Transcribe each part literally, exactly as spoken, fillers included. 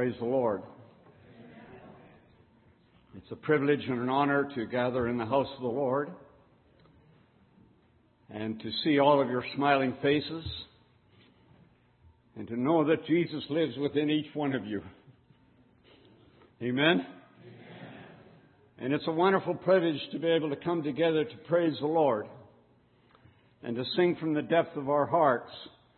Praise the Lord. It's a privilege and an honor to gather in the house of the Lord and to see all of your smiling faces and to know that Jesus lives within each one of you. Amen? Amen. And it's a wonderful privilege to be able to come together to praise the Lord and to sing from the depth of our hearts,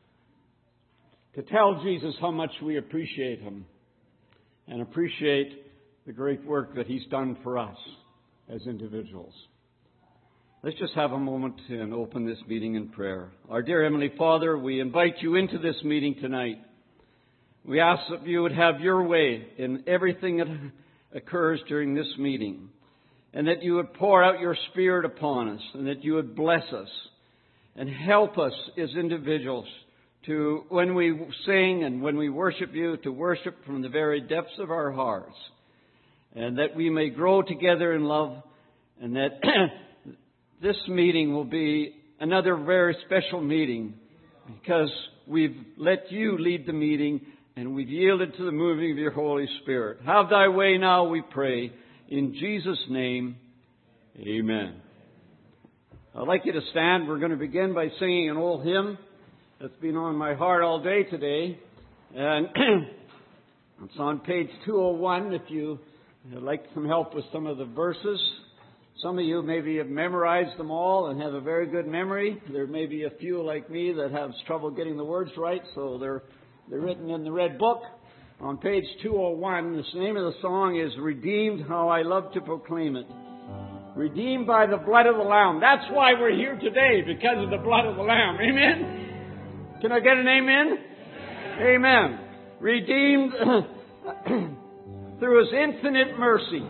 to tell Jesus how much we appreciate Him and appreciate the great work that He's done for us as individuals. Let's just have a moment and open this meeting in prayer. Our dear Heavenly Father, we invite you into this meeting tonight. We ask that you would have your way in everything that occurs during this meeting, and that you would pour out your Spirit upon us, and that you would bless us and help us as individuals to, when we sing and when we worship you, to worship from the very depths of our hearts, and that we may grow together in love, and that this meeting will be another very special meeting because we've let you lead the meeting and we've yielded to the moving of your Holy Spirit. Have thy way now, we pray. In Jesus' name, amen. I'd like you to stand. We're going to begin by singing an old hymn that's been on my heart all day today. And it's on page two oh one if you would like some help with some of the verses. Some of you maybe have memorized them all and have a very good memory. There may be a few like me that have trouble getting the words right, so they're they're written in the red book. On page two oh one, the name of the song is Redeemed, How I Love to Proclaim It. Redeemed by the blood of the Lamb. That's why we're here today, because of the blood of the Lamb. Amen? Can I get an amen? Amen. Redeemed through His infinite mercy.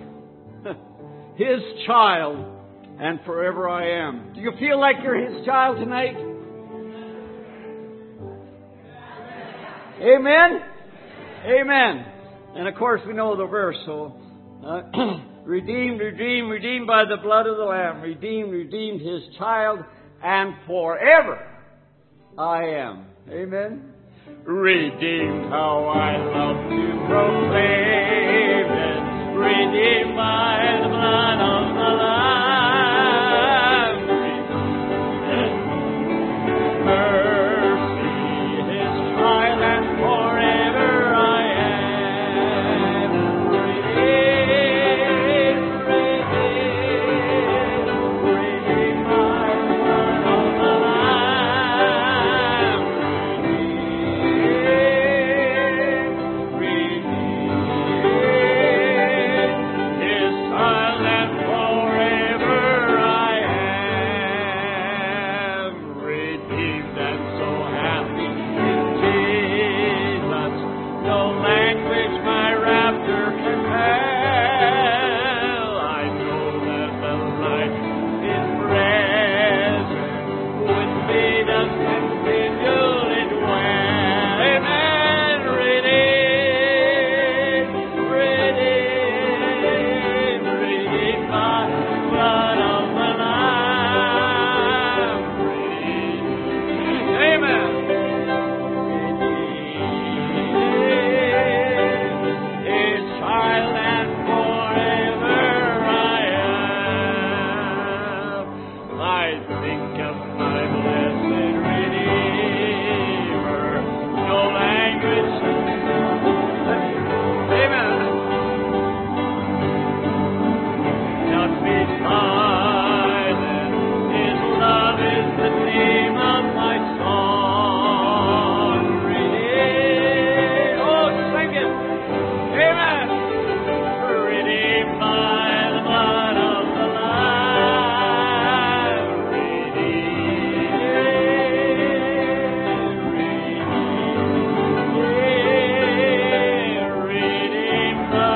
His child, and forever I am. Do you feel like you're His child tonight? Amen? Amen. And of course we know the verse, so uh, redeemed, redeemed, redeemed by the blood of the Lamb. Redeemed, redeemed, His child, and forever I am. Amen? Redeemed, how I love to proclaim it. Redeemed by the blood of the Lamb. Redeemed, mercy, His child, and forever I am. Redeemed, redeemed, redeemed by the blood of the Lamb. Redeemed, redeemed, His child, and forever I am. Redeemed and so happy in Jesus, no language my rapture can tell. I know that the life is present with me does continually dwell. Amen. Redeemed, redeemed, redeemed by the blood of the Lamb. Redeemed. Amen. Redeemed, His child, and forever I am. I think of my blessed Redeemer. No language. Amen. Not be silent. His love is the name of my song. Redeemed. Oh, sing it. Amen. Redeemed by the blood of the Lamb. Redeemed. Redeemed. Redeemed by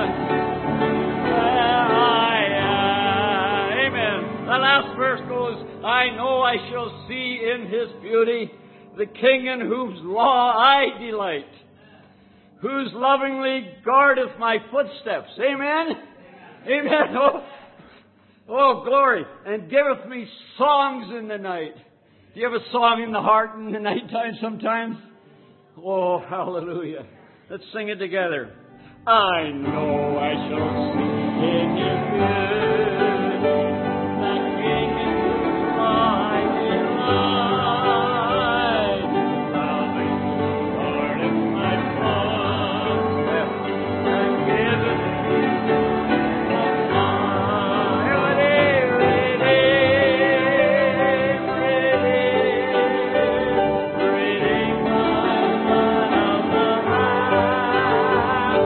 I am. Amen. The last verse goes, I know I shall see in His beauty the King in whose law I delight, whose lovingly guardeth my footsteps. Amen? Amen. Oh, oh, glory. And giveth me songs in the night. Do you have a song in the heart in the nighttime sometimes? Oh, hallelujah. Let's sing it together. I know I shall see in His good, that King into my delight. Salvation, Lord, is my footsteps, and given me of mine. Redeem, redeem, redeem my blood of the Lamb.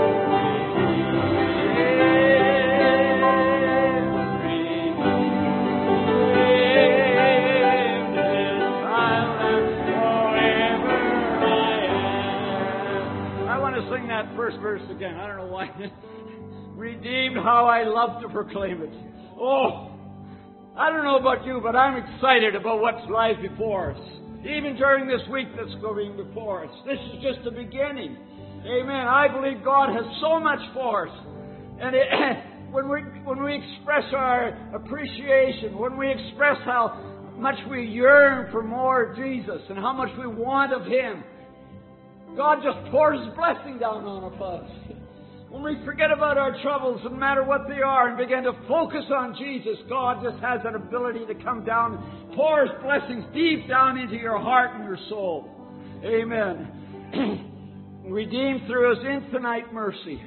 Sing that first verse again. I don't know why. Redeemed, how I love to proclaim it. Oh, I don't know about you, but I'm excited about what lies before us. Even during this week that's going before us. This is just the beginning. Amen. I believe God has so much for us. And it, when we when we express our appreciation, when we express how much we yearn for more of Jesus and how much we want of Him, God just pours His blessing down on us. When we forget about our troubles, no matter what they are, and begin to focus on Jesus, God just has that ability to come down and pour His blessings deep down into your heart and your soul. Amen. Redeemed through His infinite mercy.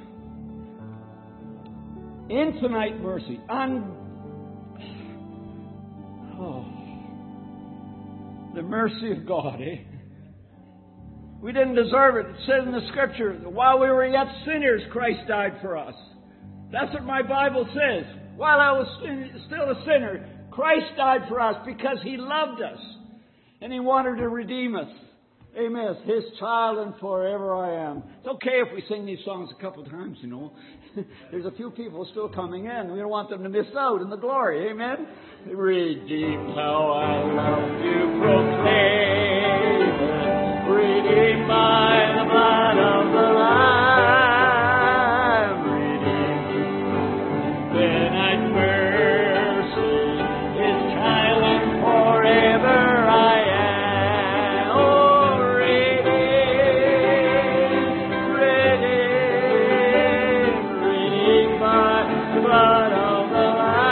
Infinite mercy. Un- oh. The mercy of God, eh? We didn't deserve it. It says in the Scripture that while we were yet sinners, Christ died for us. That's what my Bible says. While I was still a sinner, Christ died for us because He loved us. And He wanted to redeem us. Amen. His child and forever I am. It's okay if we sing these songs a couple times, you know. There's a few people still coming in. We don't want them to miss out in the glory. Amen. Redeemed, how I love to proclaim it. Redeemed by the blood of the Lamb, redeemed infinite mercy, His child and forever I am. Oh, redeemed, redeemed, redeemed by the blood of the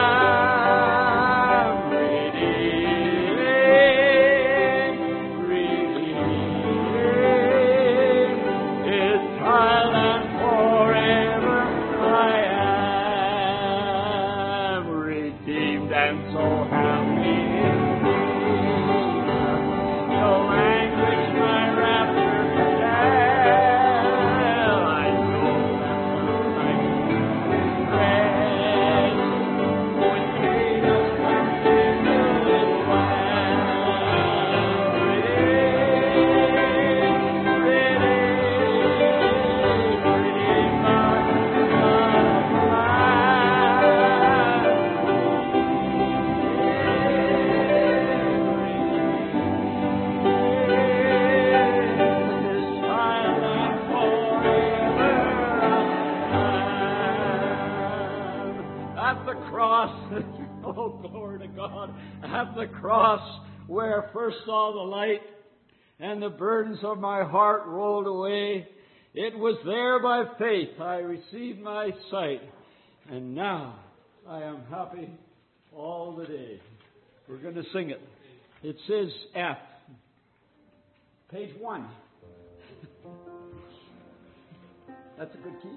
Lamb, redeemed, redeemed. Child and forever I am redeemed and so happy indeed. No language my rapture can tell. I know that the night would lead us continually oh, glory to God. At the cross where I first saw the light and the burdens of my heart rolled away, it was there by faith I received my sight. And now I am happy all the day. We're going to sing it. It says F. Page one. That's a good key.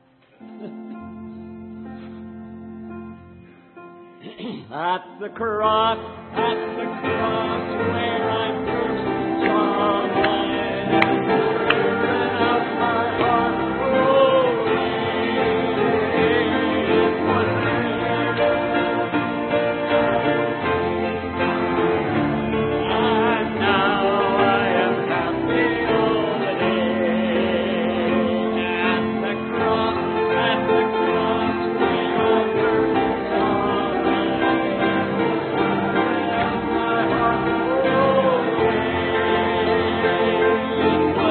At the cross, at the cross where I first saw the light and the burden of my heart rolled away, it was there. And now I am happy all the day. At the cross, at the cross where I first saw the light.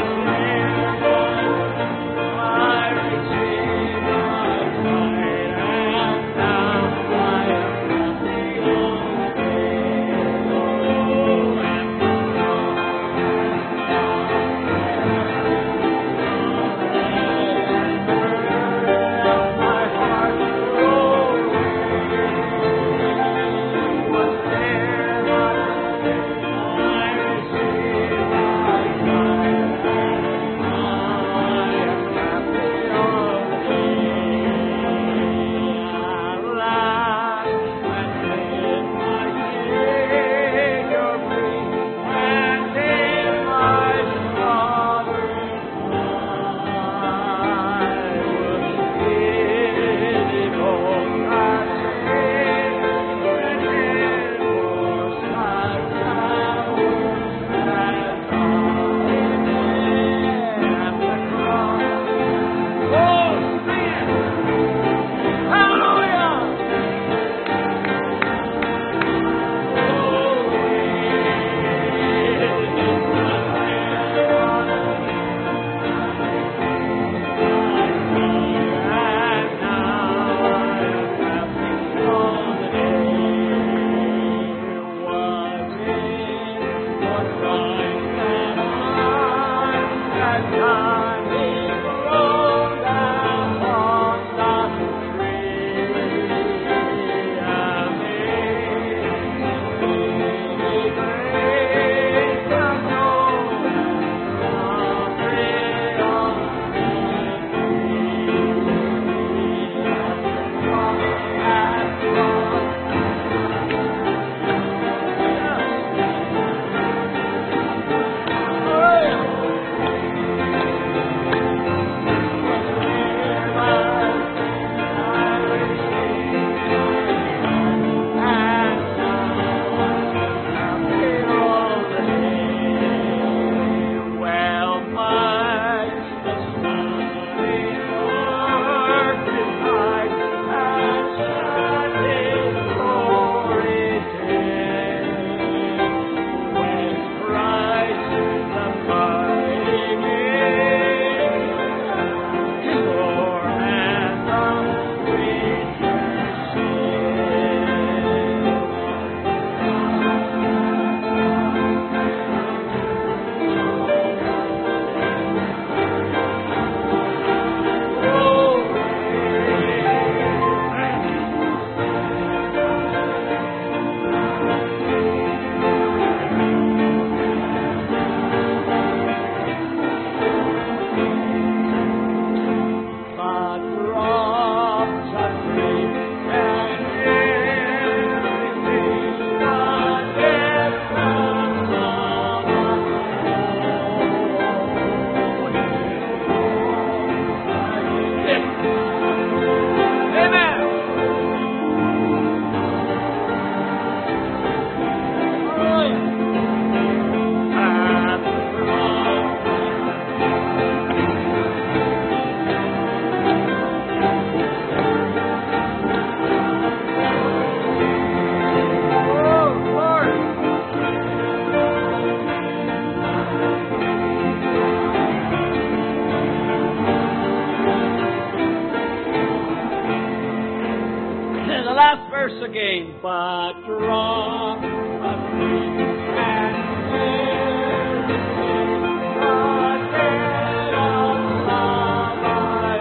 but drops of grief and charity, the debt of love I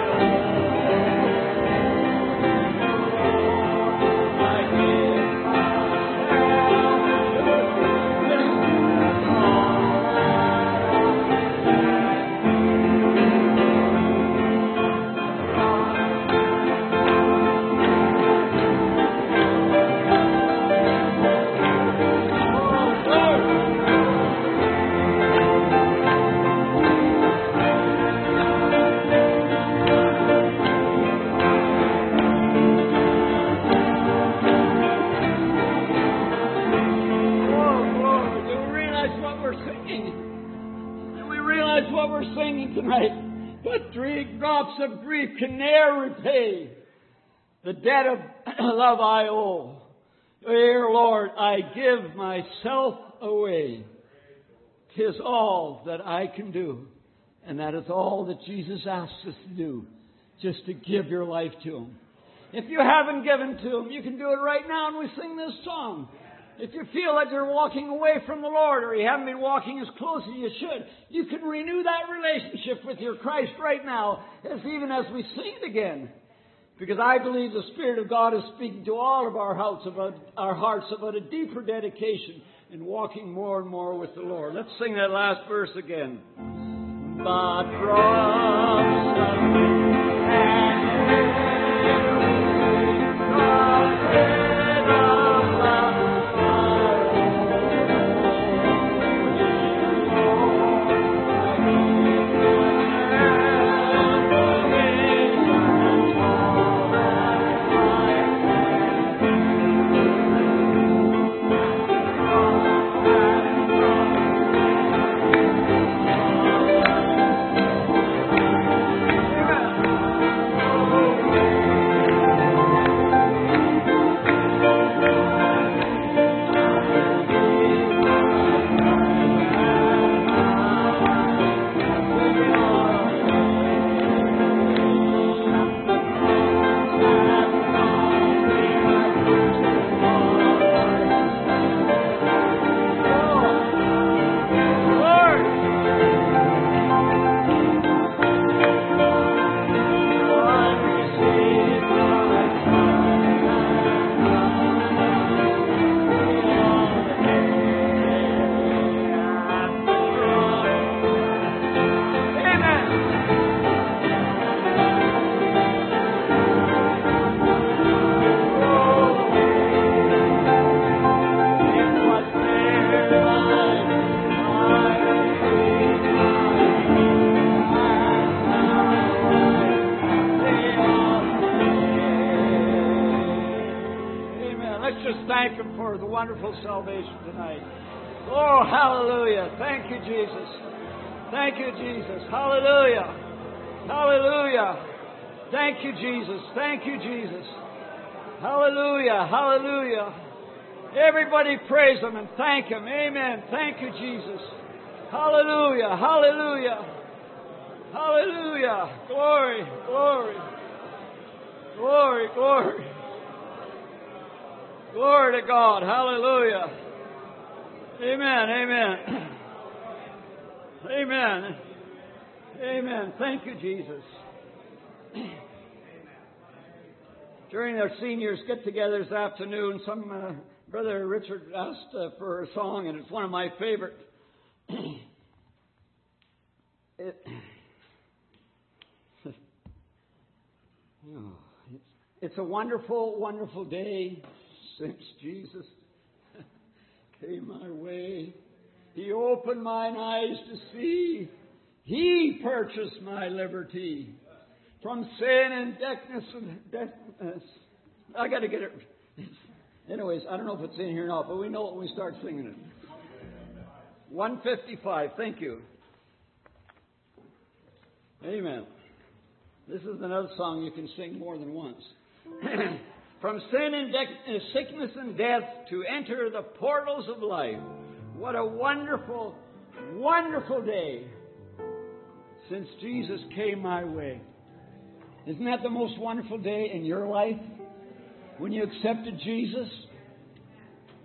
owe. I give myself to this tonight, but three drops of grief can ne'er repay the debt of love I owe. Dear Lord, I give myself away. 'Tis all that I can do, and that is all that Jesus asks us to do, just to give your life to Him. If you haven't given to Him, you can do it right now, and we sing this song. If you feel that you're walking away from the Lord, or you haven't been walking as close as you should, you can renew that relationship with your Christ right now, as even as we sing it again. Because I believe the Spirit of God is speaking to all of our hearts about our hearts about a deeper dedication and walking more and more with the Lord. Let's sing that last verse again. But drops of and wonderful salvation tonight. Oh, hallelujah. Thank you, Jesus. Thank you, Jesus. Hallelujah. Hallelujah. Thank you, Jesus. Thank you, Jesus. Hallelujah. Hallelujah. Everybody praise Him and thank Him. Amen. Thank you, Jesus. Hallelujah. Hallelujah. Hallelujah. Glory. Glory. Glory. Glory. Glory to God. Hallelujah. Amen. Amen. Amen. Amen. Thank you, Jesus. During our seniors get-together this afternoon, some uh, Brother Richard asked uh, for a song, and it's one of my favorite. it, oh, it's, it's a wonderful, wonderful day. Since Jesus came my way, He opened mine eyes to see. He purchased my liberty from sin and deafness and deafness. I got to get it. Anyways, I don't know if it's in here or not, but we know it when we start singing it. one fifty-five. Thank you. Amen. This is another song you can sing more than once. From sin and de- sickness and death to enter the portals of life. What a wonderful, wonderful day since Jesus came my way. Isn't that the most wonderful day in your life? When you accepted Jesus?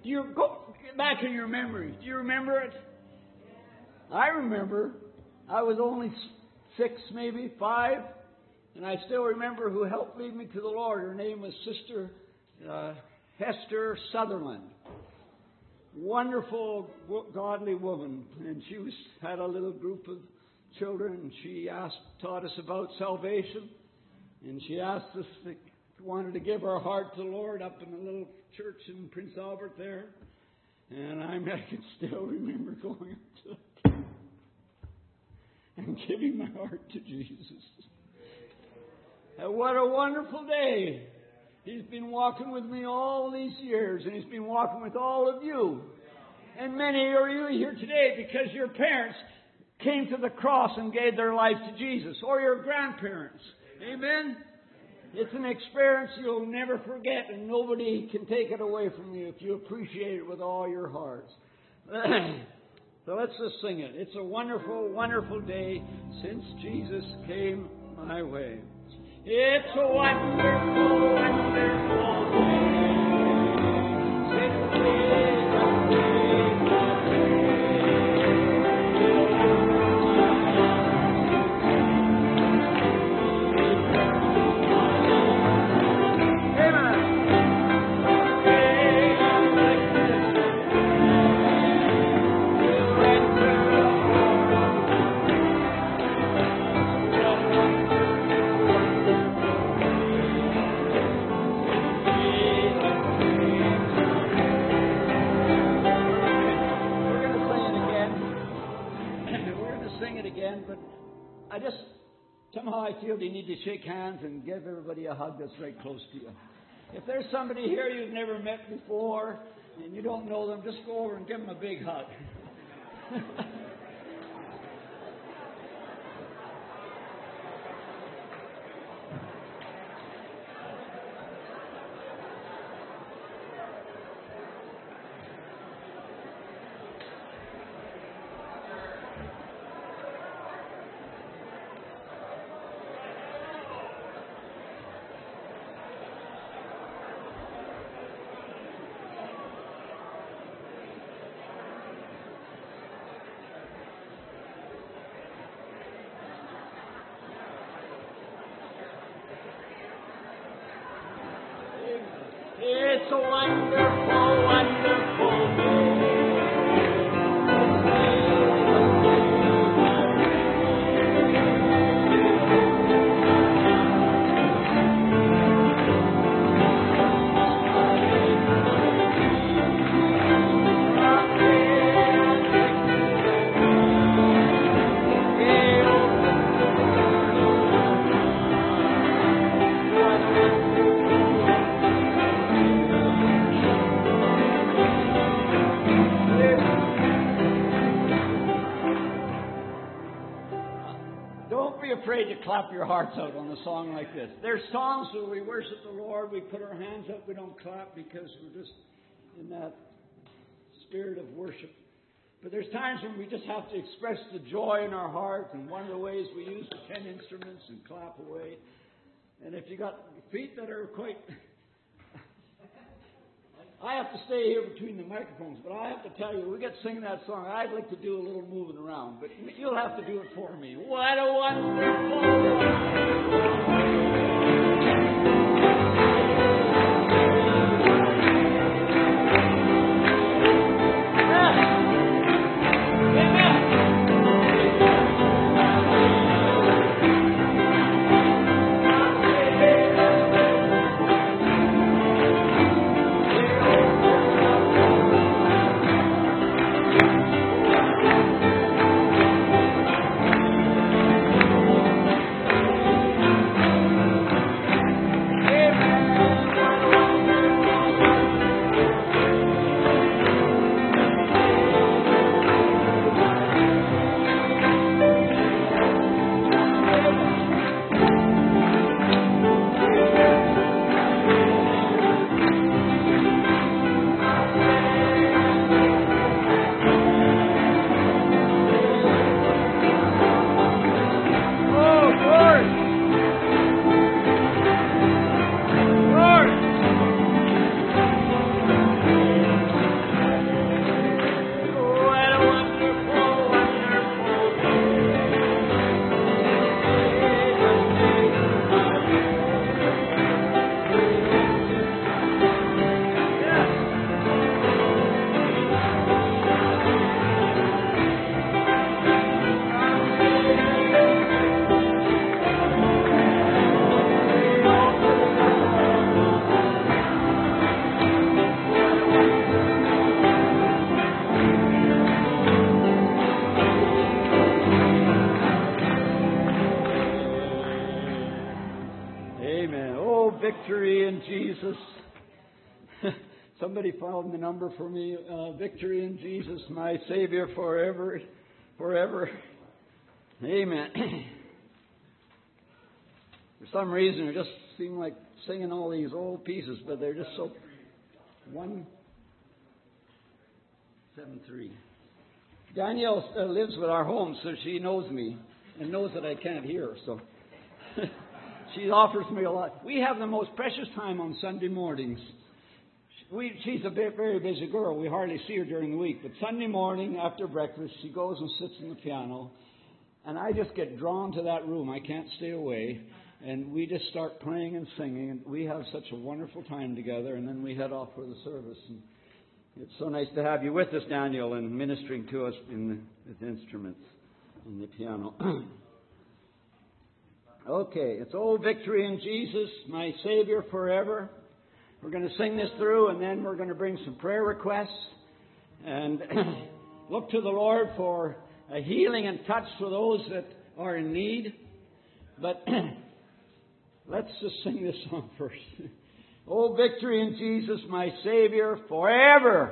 Do you go back in your memories? Do you remember it? I remember. I was only six, maybe five, and I still remember who helped lead me to the Lord. Her name was Sister uh, Hester Sutherland. Wonderful, godly woman, and she was had a little group of children, and she asked, taught us about salvation, and she asked us if we wanted to give our heart to the Lord up in the little church in Prince Albert there, and I, I can still remember going up to that and giving my heart to Jesus. And what a wonderful day! He's been walking with me all these years, and He's been walking with all of you. And many are you here today because your parents came to the cross and gave their life to Jesus, or your grandparents. Amen? It's an experience you'll never forget, and nobody can take it away from you if you appreciate it with all your hearts. So let's just sing it. It's a wonderful, wonderful day since Jesus came my way. It's a wonderful, wonderful day since Jesus came my I just, somehow I feel you need to shake hands and give everybody a hug that's right close to you. If there's somebody here you've never met before and you don't know them, just go over and give them a big hug. It's a wonderful, wonderful day. Afraid to clap your hearts out on a song like this. There's songs where we worship the Lord, we put our hands up, we don't clap because we're just in that spirit of worship. But there's times when we just have to express the joy in our heart, and one of the ways we use the ten instruments and clap away. And if you got feet that are quite... I have to stay here between the microphones, but I have to tell you, we get singing that song, I'd like to do a little moving around, but you'll have to do it for me. What a wonderful, wonderful victory in Jesus. Somebody found the number for me. Uh, victory in Jesus, my Savior forever, forever. Amen. For some reason, it just seemed like singing all these old pieces, but they're just so... One, seven, three. Danielle uh, lives with our home, so she knows me and knows that I can't hear her, so... She offers me a lot. We have the most precious time on Sunday mornings. We, she's a bit, very busy girl. We hardly see her during the week. But Sunday morning after breakfast, she goes and sits on the piano. And I just get drawn to that room. I can't stay away. And we just start playing and singing. And we have such a wonderful time together. And then we head off for the service. And it's so nice to have you with us, Daniel, and ministering to us in the, with instruments and the piano. Okay, it's old victory in Jesus, my Savior forever. We're going to sing this through, and then we're going to bring some prayer requests and look to the Lord for a healing and touch for those that are in need. But let's just sing this song first. Oh, victory in Jesus, my Savior forever.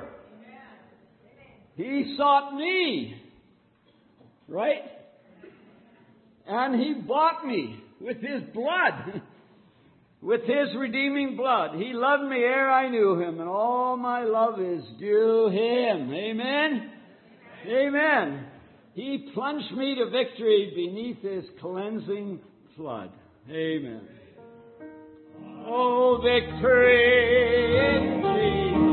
He sought me, right? And He bought me with His blood. With His redeeming blood. He loved me ere I knew Him, and all my love is due Him. Amen? Amen. He plunged me to victory beneath His cleansing flood. Amen. Oh, victory in Jesus.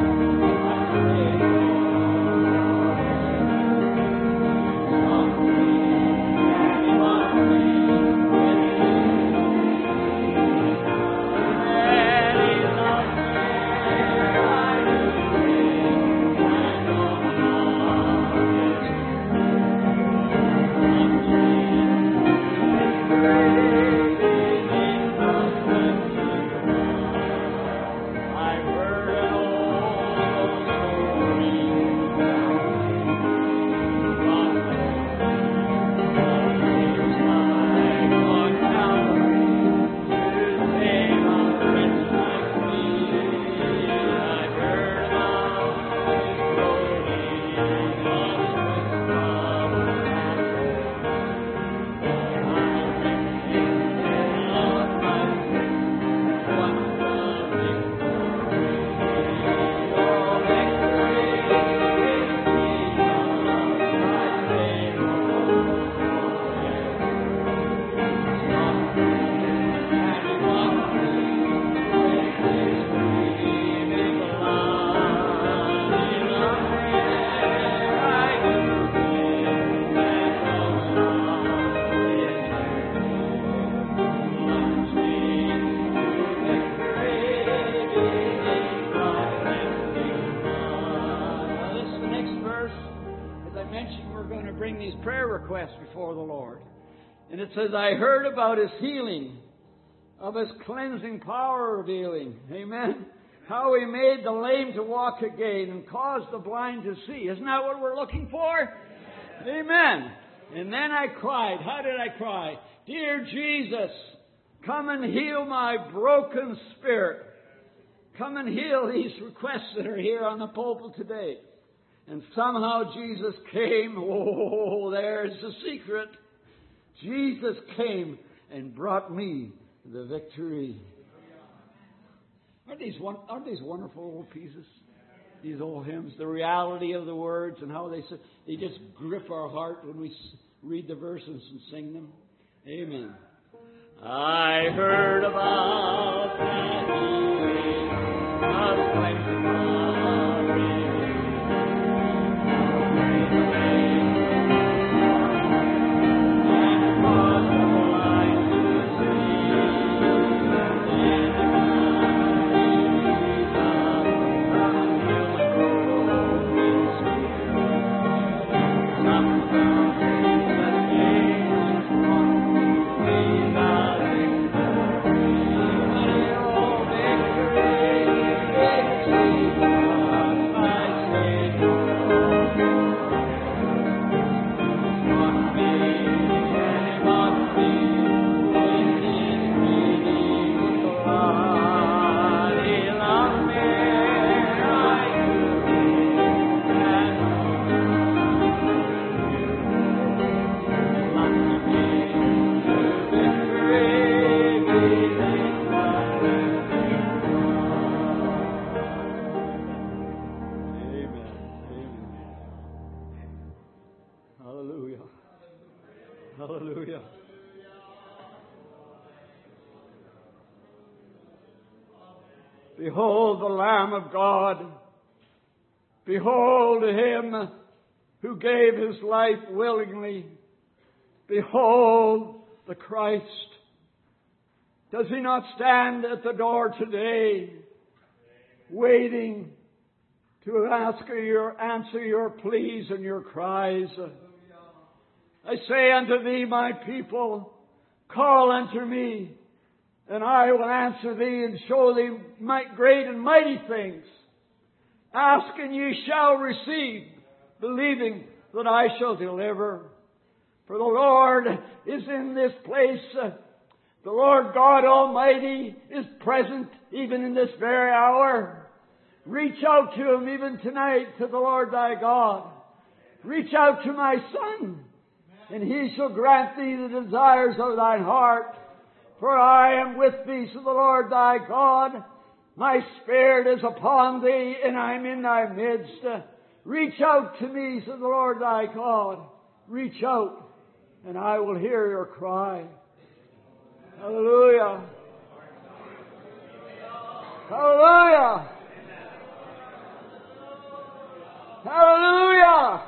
Before the Lord. And it says, I heard about His healing, of His cleansing power revealing. Amen. How He made the lame to walk again and caused the blind to see. Isn't that what we're looking for? Amen. Amen. And then I cried. How did I cry? Dear Jesus, come and heal my broken spirit. Come and heal these requests that are here on the pulpit today. And somehow Jesus came. Oh, there's the secret. Jesus came and brought me the victory. Aren't these, aren't these wonderful old pieces? These old hymns. The reality of the words and how they they just grip our heart when we read the verses and sing them. Amen. I heard about that healing of cleansing power. Thank you. Hallelujah. Behold the Lamb of God. Behold Him who gave His life willingly. Behold the Christ. Does He not stand at the door today, waiting to ask your, answer your pleas and your cries? I say unto thee, my people, call unto me, and I will answer thee and show thee might, great and mighty things. Ask and ye shall receive, believing that I shall deliver. For the Lord is in this place. The Lord God Almighty is present even in this very hour. Reach out to Him even tonight, to the Lord thy God. Reach out to my son, and He shall grant thee the desires of thine heart. For I am with thee, said the Lord thy God. My Spirit is upon thee, and I am in thy midst. Reach out to me, said the Lord thy God. Reach out, and I will hear your cry. Hallelujah. Hallelujah. Hallelujah.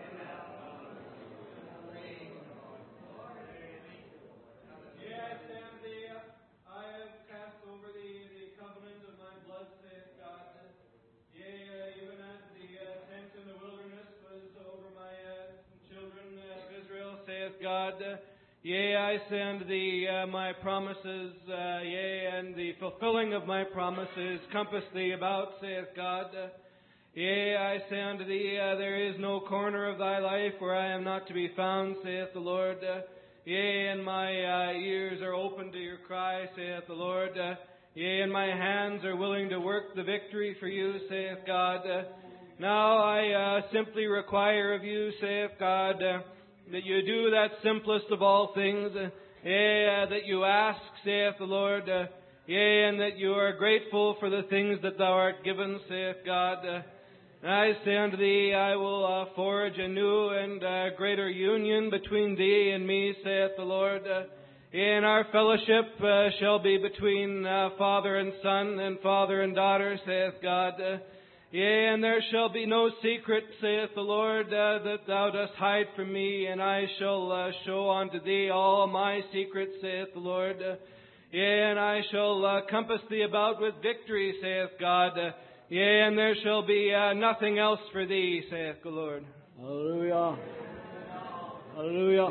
God, uh, yea, I say unto thee, uh, my promises, uh, yea, and the fulfilling of my promises compass thee about, saith God. Uh, yea, I say unto thee, uh, there is no corner of thy life where I am not to be found, saith the Lord. Uh, yea, and my uh, ears are open to your cry, saith the Lord. Uh, yea, and my hands are willing to work the victory for you, saith God. Uh, now I uh, simply require of you, saith God, uh, that you do that simplest of all things, uh, yea, uh, that you ask, saith the Lord, uh, yea, and that you are grateful for the things that thou art given, saith God. Uh, and I say unto thee, I will uh, forge a new and uh, greater union between thee and me, saith the Lord. Uh, and our fellowship uh, shall be between uh, father and son, and father and daughter, saith God. Uh, Yea, and there shall be no secret, saith the Lord, uh, that thou dost hide from me, and I shall uh, show unto thee all my secrets, saith the Lord. Uh, yea, and I shall uh, compass thee about with victory, saith God. Uh, yea, and there shall be uh, nothing else for thee, saith the Lord. Hallelujah. Hallelujah.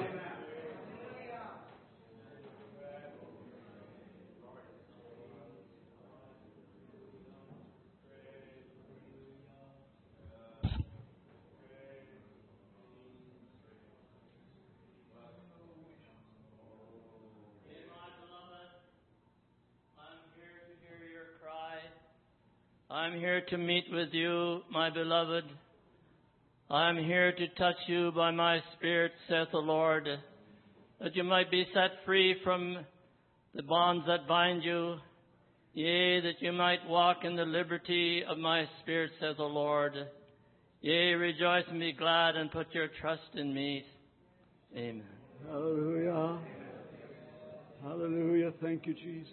I'm here to meet with you, my beloved. I'm here to touch you by my Spirit, saith the Lord, that you might be set free from the bonds that bind you. Yea, that you might walk in the liberty of my Spirit, saith the Lord. Yea, rejoice and be glad and put your trust in me. Amen. Hallelujah. Hallelujah. Thank you, Jesus.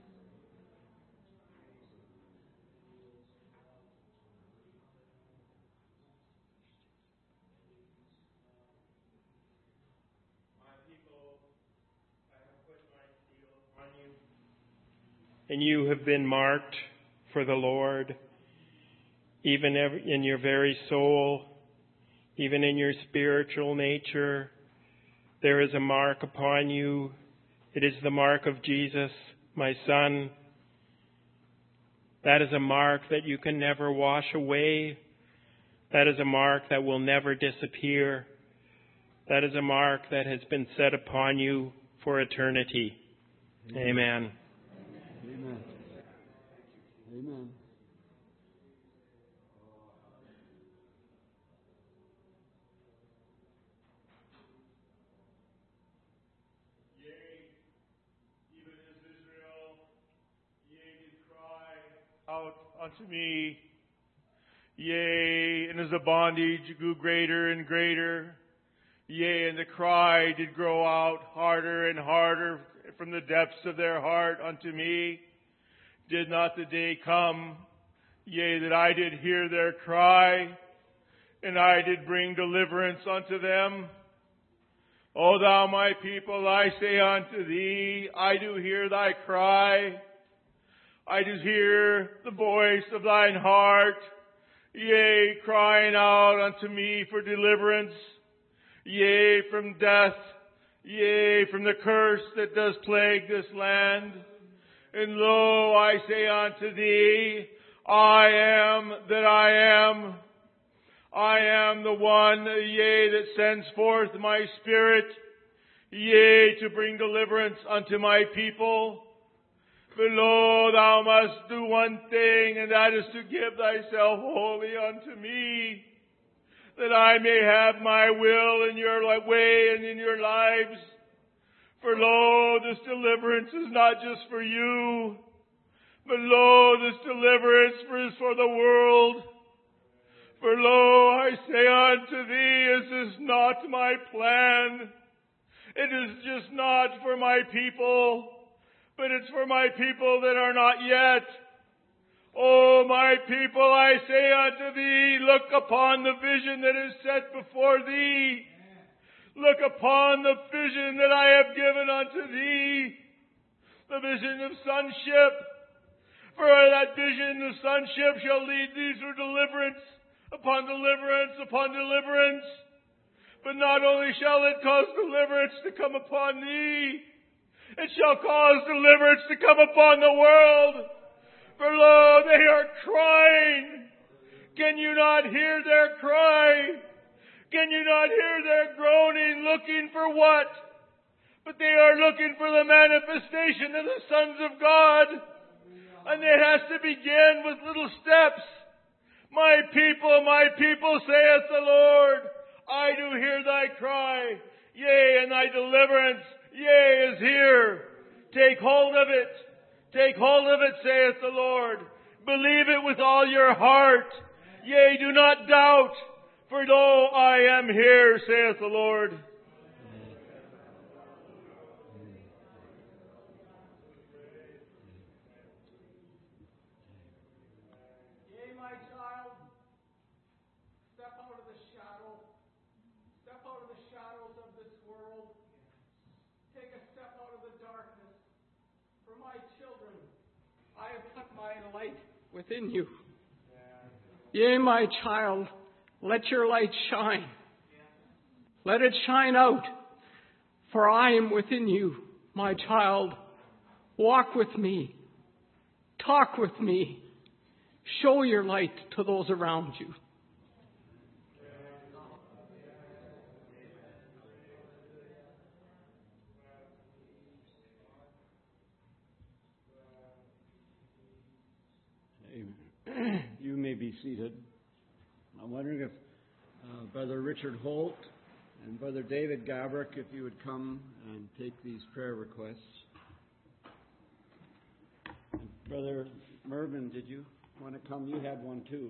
And you have been marked for the Lord, even in your very soul, even in your spiritual nature. There is a mark upon you. It is the mark of Jesus, my Son. That is a mark that you can never wash away. That is a mark that will never disappear. That is a mark that has been set upon you for eternity. Amen. Amen. Amen. Amen. Yea, even as Israel, yea, did cry out unto me. Yea, and as the bondage grew greater and greater, Yea, and the cry did grow out harder and harder from the depths of their heart unto me. Did not the day come, yea, that I did hear their cry, and I did bring deliverance unto them? O thou my people, I say unto thee, I do hear thy cry. I do hear the voice of thine heart, yea, crying out unto me for deliverance, yea, from death, yea, from the curse that does plague this land. And lo, I say unto thee, I am that I am. I am the one, yea, that sends forth my Spirit, yea, to bring deliverance unto my people. But lo, thou must do one thing, and that is to give thyself wholly unto me, that I may have my will in your way and in your lives. For lo, this deliverance is not just for you, but lo, this deliverance is for the world. For lo, I say unto thee, is this not my plan? It is just not for my people, but it's for my people that are not yet. O my people, I say unto thee, look upon the vision that is set before thee. Look upon the vision that I have given unto thee, the vision of sonship. For that vision of sonship shall lead thee through deliverance upon deliverance upon deliverance. But not only shall it cause deliverance to come upon thee, it shall cause deliverance to come upon the world. For lo, they are crying. Can you not hear their cry? Can you not hear their groaning, looking for what? But they are looking for the manifestation of the sons of God. And it has to begin with little steps. My people, my people, saith the Lord, I do hear thy cry. Yea, and thy deliverance, yea, is here. Take hold of it. Take hold of it, saith the Lord. Believe it with all your heart. Yea, do not doubt. For lo, I am here, saith the Lord. Yea, my child, step out of the shadow. Step out of the shadows of this world. Take a step out of the darkness. For my children, I have put my light within you. Yea, my child, let your light shine. Let it shine out. For I am within you, my child. Walk with me. Talk with me. Show your light to those around you. Amen. You may be seated. I'm wondering if uh, Brother Richard Holt and Brother David Gabrick, if you would come and take these prayer requests. And Brother Mervyn, did you want to come? You had one too.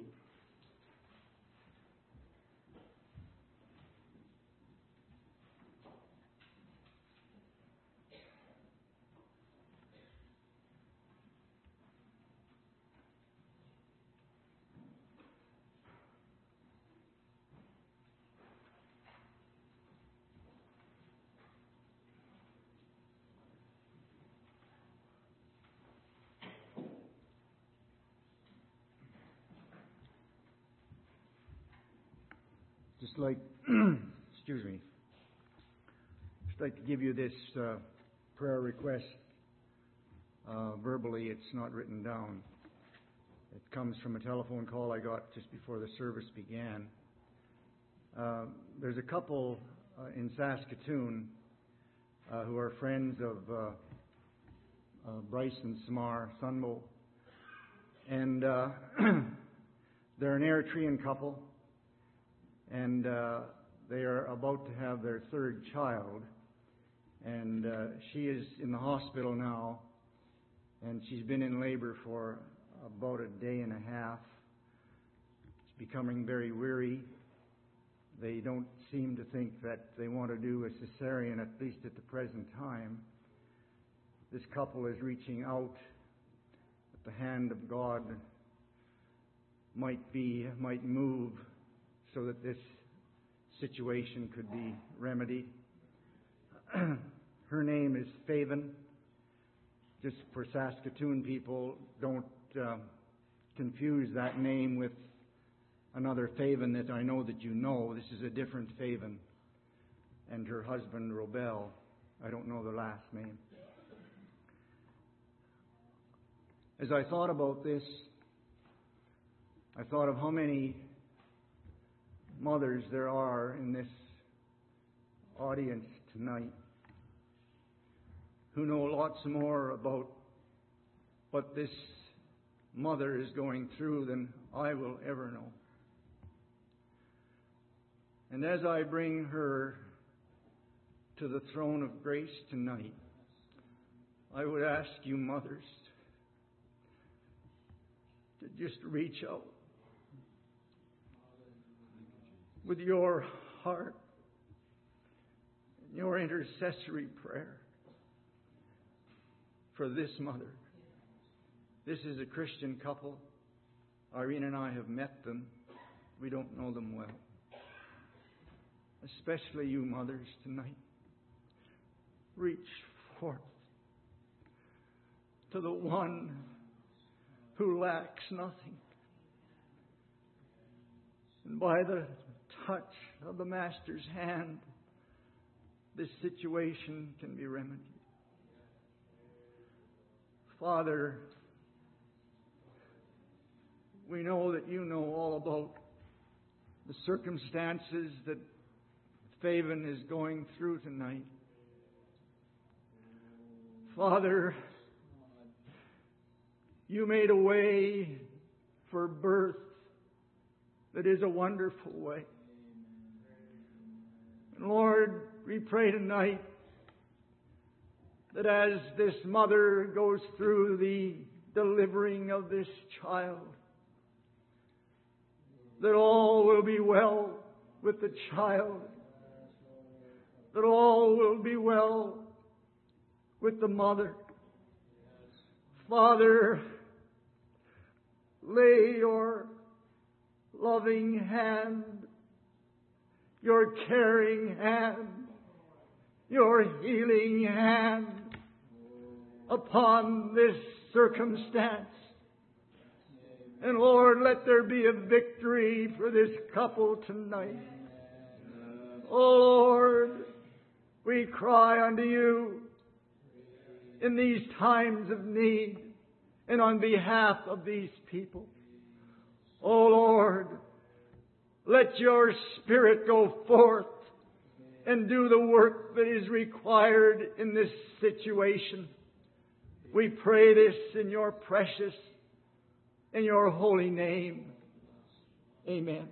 Just like, excuse me, just like to give you this uh, prayer request uh, verbally. It's not written down. It comes from a telephone call I got just before the service began. Uh, there's a couple uh, in Saskatoon uh, who are friends of uh, uh, Bryce and Samar Sunmo, and uh, they're an Eritrean couple. And uh, they are about to have their third child. And uh, she is in the hospital now. And she's been in labor for about a day and a half. She's becoming very weary. They they don't seem to think that they want to do a cesarean, at least at the present time. This couple is reaching out. The hand of God might be, might move so that this situation could be remedied. Her name is Faven. Just for Saskatoon people, don't uh, confuse that name with another Faven that I know that you know. This is a different Faven. And her husband, Robel. I don't know the last name. As I thought about this, I thought of how many mothers there are in this audience tonight who know lots more about what this mother is going through than I will ever know. And as I bring her to the throne of grace tonight, I would ask you, mothers, to just reach out with your heart and your intercessory prayer for this mother. This is a Christian couple. Irene and I have met them. We don't know them well. Especially you mothers tonight. Reach forth to the one who lacks nothing. And by the touch of the Master's hand, this situation can be remedied. Father, we know that you know all about the circumstances that Faven is going through tonight. Father, you made a way for birth that is a wonderful way. And Lord, we pray tonight that as this mother goes through the delivering of this child, that all will be well with the child, that all will be well with the mother. Father, lay your loving hand, your caring hand, your healing hand upon this circumstance. And Lord, let there be a victory for this couple tonight. Oh Lord, we cry unto you in these times of need and on behalf of these people. Oh Lord, let your Spirit go forth and do the work that is required in this situation. We pray this in your precious, in your holy name. Amen.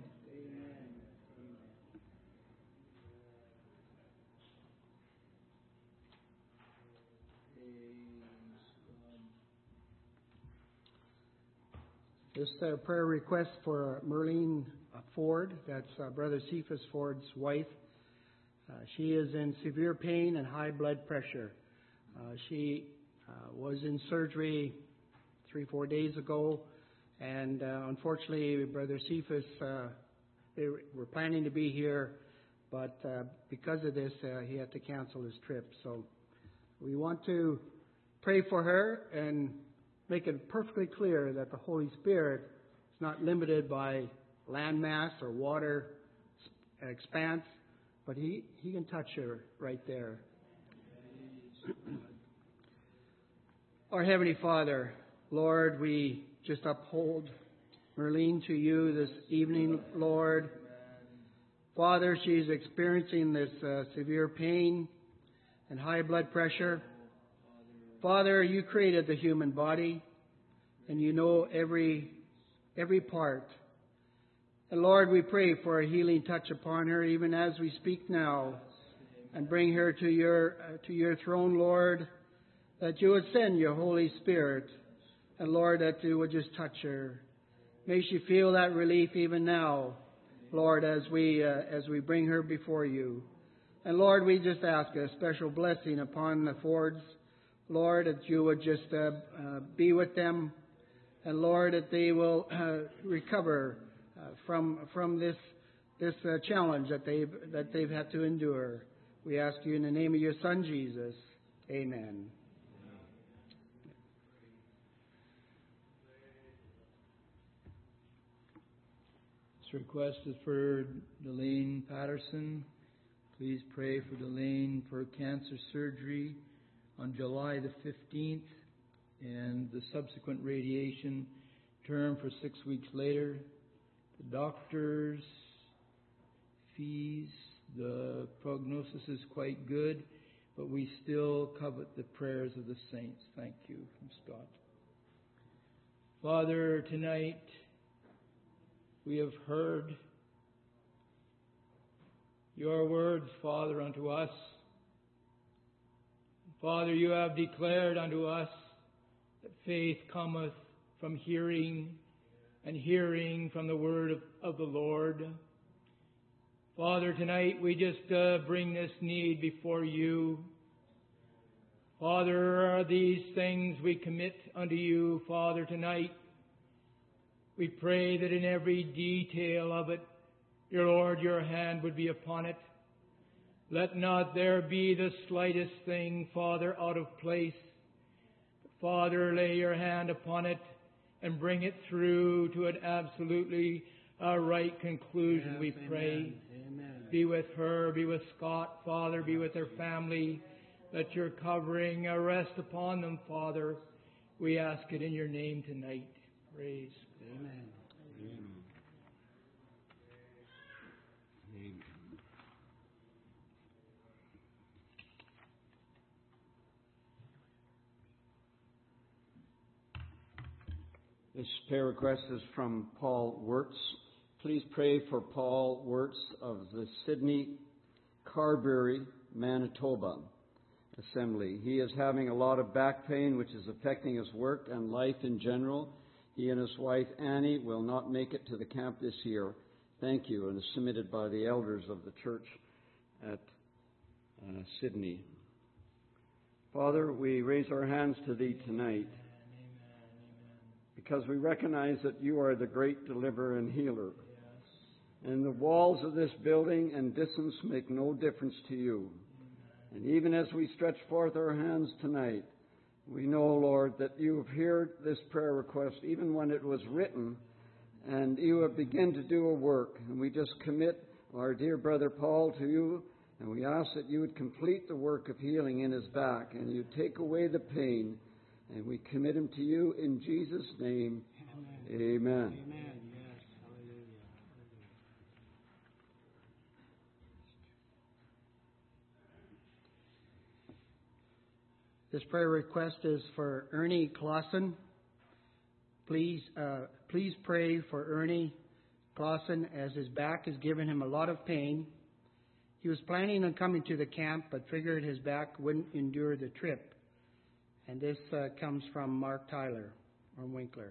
This is a prayer request for Merlene Ford. That's uh, Brother Cephas Ford's wife. Uh, she is in severe pain and high blood pressure. Uh, she uh, was in surgery three, four days ago. And uh, unfortunately, Brother Cephas, uh, they were planning to be here. But uh, because of this, uh, he had to cancel his trip. So we want to pray for her and make it perfectly clear that the Holy Spirit is not limited by landmass or water expanse, but He, he can touch her right there. Our Heavenly Father, Lord, we just uphold Merlene to you this evening, Lord. Father, she's experiencing this uh, severe pain and high blood pressure. Father, you created the human body, and you know every every part. And Lord, we pray for a healing touch upon her, even as we speak now, and bring her to your uh, to your throne, Lord, that you would send your Holy Spirit, and Lord, that you would just touch her. May she feel that relief even now, Lord, as we uh, as we bring her before you. And Lord, we just ask a special blessing upon the Fords. Lord, that you would just uh, uh, be with them. And Lord, that they will uh, recover uh, from from this this uh, challenge that they've that they've had to endure. We ask you in the name of your Son Jesus. Amen. This request is for Delane Patterson. Please pray for Delane for cancer surgery on July the fifteenth and the subsequent radiation term for six weeks later. The doctor's fees, the prognosis is quite good, but we still covet the prayers of the saints. Thank you, from Scott. Father, tonight we have heard your words, Father, unto us. Father, you have declared unto us that faith cometh from hearing, and hearing from the word of, of the Lord. Father, tonight we just uh, bring this need before you. Father, these things we commit unto you, Father, tonight. We pray that in every detail of it, your Lord, your hand would be upon it. Let not there be the slightest thing, Father, out of place. Father, lay your hand upon it and bring it through to an absolutely uh, right conclusion, yes, we pray. Amen. Be with her, be with Scott, Father, be with her family. Let your covering uh, rest upon them, Father. We ask it in your name tonight. Praise. Amen. Amen. This prayer request is from Paul Wirtz. Please pray for Paul Wirtz of the Sydney Carberry, Manitoba Assembly. He is having a lot of back pain, which is affecting his work and life in general. He and his wife, Annie, will not make it to the camp this year. Thank you, and is submitted by the elders of the church at uh, Sydney. Father, we raise our hands to Thee tonight because we recognize that You are the great deliverer and healer. And the walls of this building and distance make no difference to You. And even as we stretch forth our hands tonight, we know, Lord, that You have heard this prayer request even when it was written, and You have begun to do a work. And we just commit our dear brother Paul to You, and we ask that You would complete the work of healing in his back, and You take away the pain, and we commit him to You in Jesus' name. Amen. Amen. Amen. Yes. Hallelujah. This prayer request is for Ernie Clausen. Please, uh, please pray for Ernie Clausen as his back has given him a lot of pain. He was planning on coming to the camp, but figured his back wouldn't endure the trip. And this uh, comes from Mark Tyler from Winkler.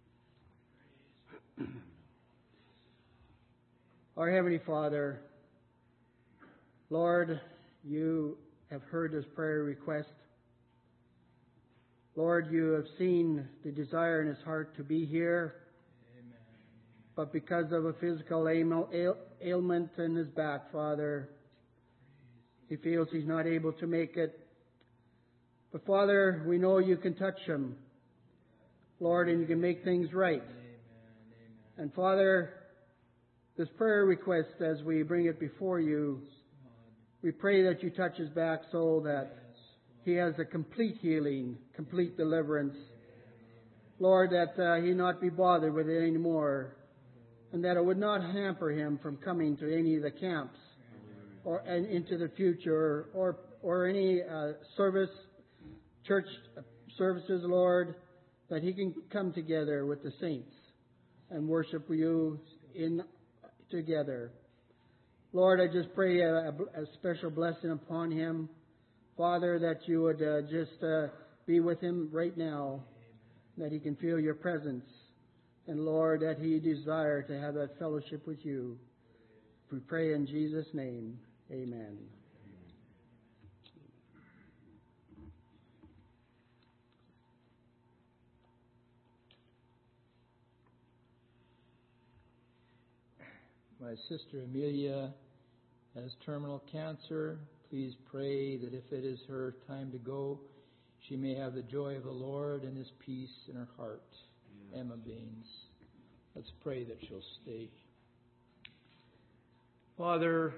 Our Heavenly Father, Lord, You have heard this prayer request. Lord, You have seen the desire in his heart to be here. Amen. But because of a physical ailment in his back, Father, he feels he's not able to make it. But Father, we know You can touch him, Lord, and You can make things right. Amen. Amen. And Father, this prayer request, as we bring it before You, we pray that You touch his back so that he has a complete healing, complete deliverance. Lord, that uh, he not be bothered with it anymore, and that it would not hamper him from coming to any of the camps or and into the future or or any uh, service, church services, Lord, that he can come together with the saints and worship You in together. Lord, I just pray a, a special blessing upon him. Father, that You would uh, just uh, be with him right now, that he can feel Your presence. And Lord, that he desire to have that fellowship with You. We pray in Jesus' name. Amen. My sister Amelia has terminal cancer. Please pray that if it is her time to go, she may have the joy of the Lord and His peace in her heart. Yes. Emma Baines. Let's pray that she'll stay. Father,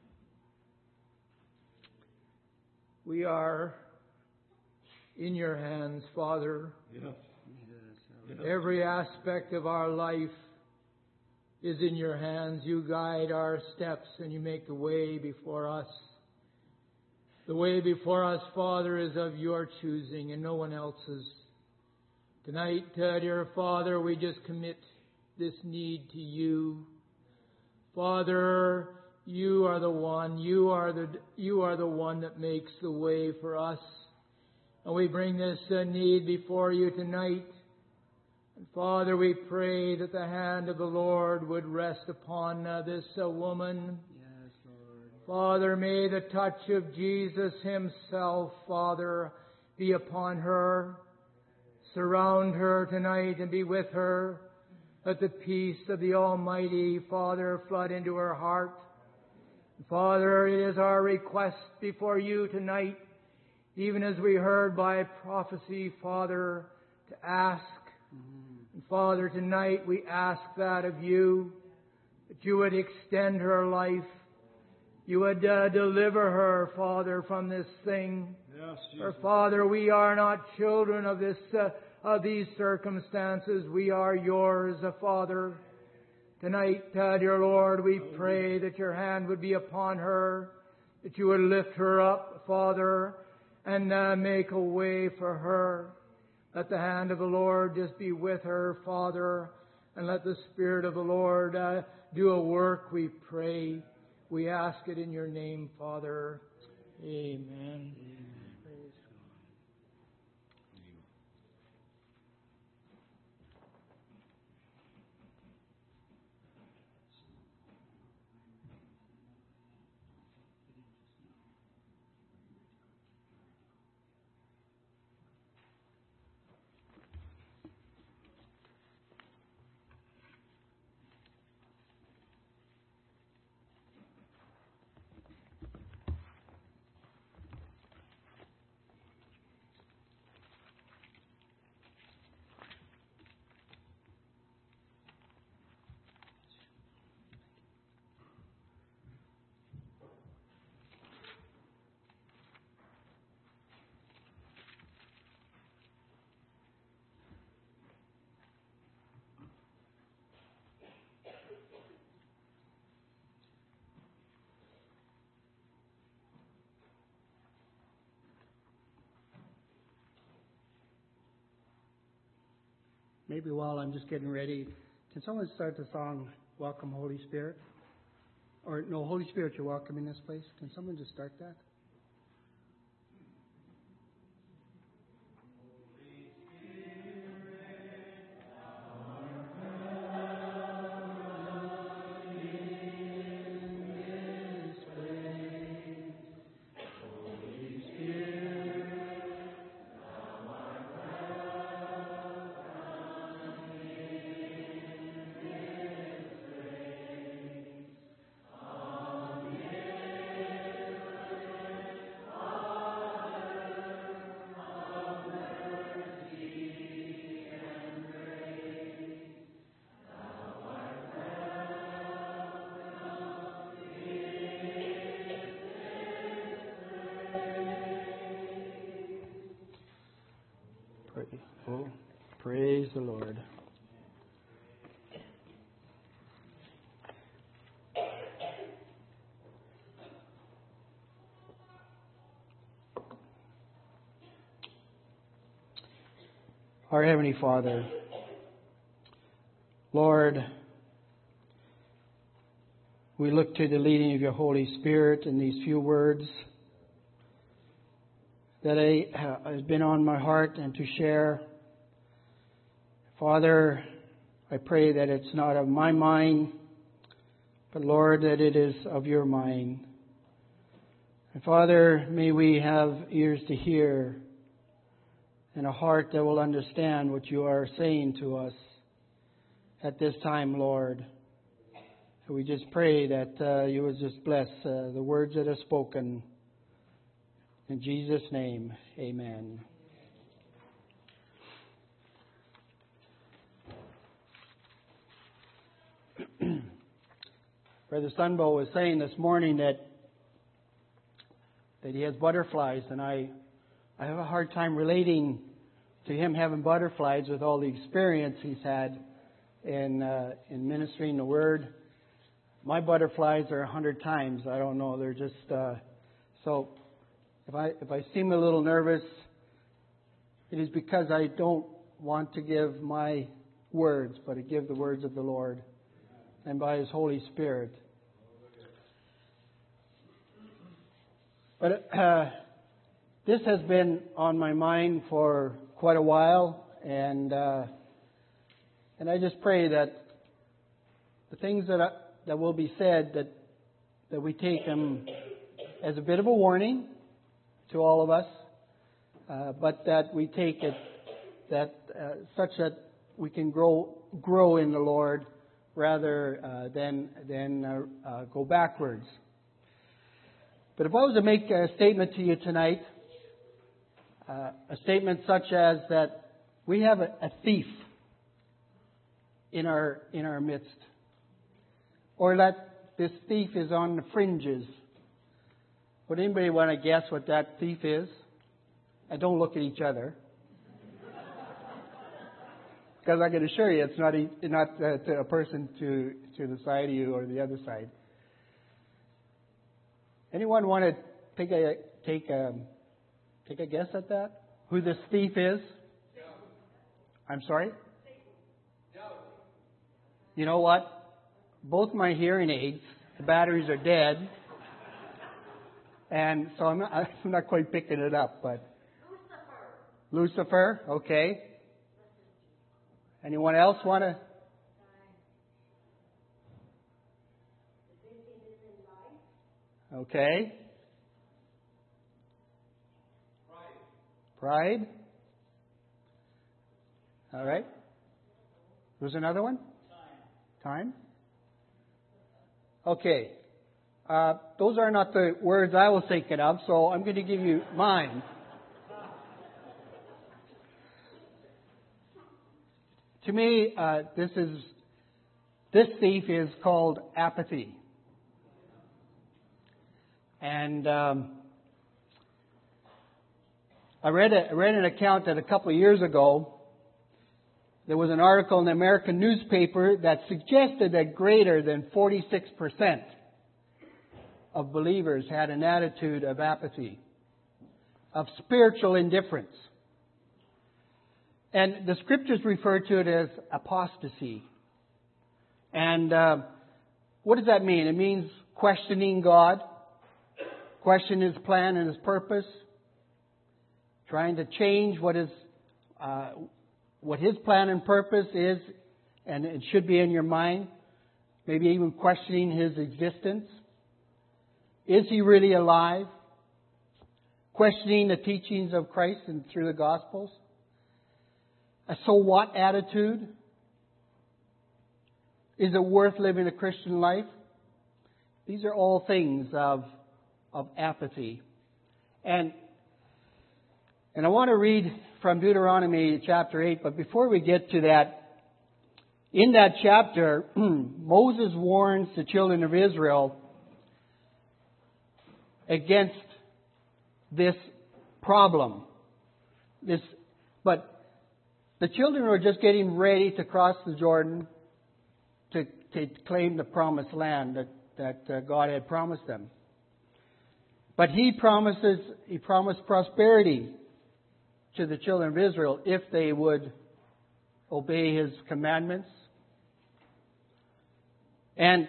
we are in your hands, Father. Yes. Yes. Every aspect of our life is in your hands. You guide our steps and you make the way before us. The way before us, Father, is of your choosing and no one else's. Tonight, uh, dear Father, we just commit this need to you. Father, you are the one. You are the you are the one that makes the way for us. And we bring this uh, need before you tonight. And Father, we pray that the hand of the Lord would rest upon uh, this uh, woman. Yes, Lord. Father, may the touch of Jesus Himself, Father, be upon her. Surround her tonight and be with her. Let the peace of the Almighty, Father, flood into her heart. Father, it is our request before you tonight, even as we heard by prophecy, Father, to ask. Mm-hmm. And Father, tonight we ask that of you, that you would extend her life. You would uh, deliver her, Father, from this thing. Yes, Jesus. For Father, we are not children of this uh, of these circumstances. We are yours, uh, Father. Tonight, uh, dear Lord, we pray that your hand would be upon her, that you would lift her up, Father, and uh, make a way for her. Let the hand of the Lord just be with her, Father, and let the Spirit of the Lord uh, do a work, we pray. We ask it in your name, Father. Amen. Amen. Maybe while I'm just getting ready, can someone start the song, Welcome Holy Spirit? Or, no, Holy Spirit, you're welcome in this place. Can someone just start that? Oh, praise the Lord. Our Heavenly Father, Lord, we look to the leading of your Holy Spirit in these few words that I, uh, has been on my heart and to share. Father, I pray that it's not of my mind, but Lord, that it is of your mind. And Father, may we have ears to hear and a heart that will understand what you are saying to us at this time, Lord. And we just pray that uh, you would just bless uh, the words that are spoken. In Jesus' name, amen. Brother Sunbo was saying this morning that that he has butterflies, and I I have a hard time relating to him having butterflies with all the experience he's had in uh, in ministering the word. My butterflies are a hundred times. I don't know. They're just uh, so. If I if I seem a little nervous, it is because I don't want to give my words, but to give the words of the Lord, and by His Holy Spirit. But uh, this has been on my mind for quite a while, and uh, and I just pray that the things that I, that will be said, that that we take them as a bit of a warning to all of us, uh, but that we take it that uh, such that we can grow grow in the Lord rather uh, than than uh, uh, go backwards. But if I was to make a statement to you tonight, uh, a statement such as that we have a, a thief in our in our midst, or that this thief is on the fringes. Would anybody want to guess what that thief is? And don't look at each other, because I can assure you it's not a, not a, a person to to the side of you or the other side. Anyone want to take a take a take a guess at that? Who this thief is? I'm sorry? You know what? Both my hearing aids, the batteries are dead. And so I'm not, I'm not quite picking it up, but Lucifer. Lucifer, okay. Anyone else want to? Okay. Pride. Pride. All right. There's another one? Time. Time. Okay. Uh, those are not the words I was thinking of, so I'm going to give you mine. To me, uh, this is this thief is called apathy, and um, I read a, I read an account that a couple of years ago there was an article in the American newspaper that suggested that greater than forty-six percent of believers had an attitude of apathy, of spiritual indifference. And the scriptures refer to it as apostasy. And uh, what does that mean? It means questioning God, questioning His plan and His purpose, trying to change what is uh, what His plan and purpose is, and it should be in your mind. Maybe even questioning His existence. Is He really alive? Questioning the teachings of Christ and through the Gospels. A so what attitude? Is it worth living a Christian life? These are all things of, of apathy. And, and I want to read from Deuteronomy chapter eight, but before we get to that, in that chapter, Moses warns the children of Israel against this problem. This, but the children were just getting ready to cross the Jordan to, to claim the promised land that, that uh, God had promised them. But He promises, He promised prosperity to the children of Israel if they would obey His commandments. And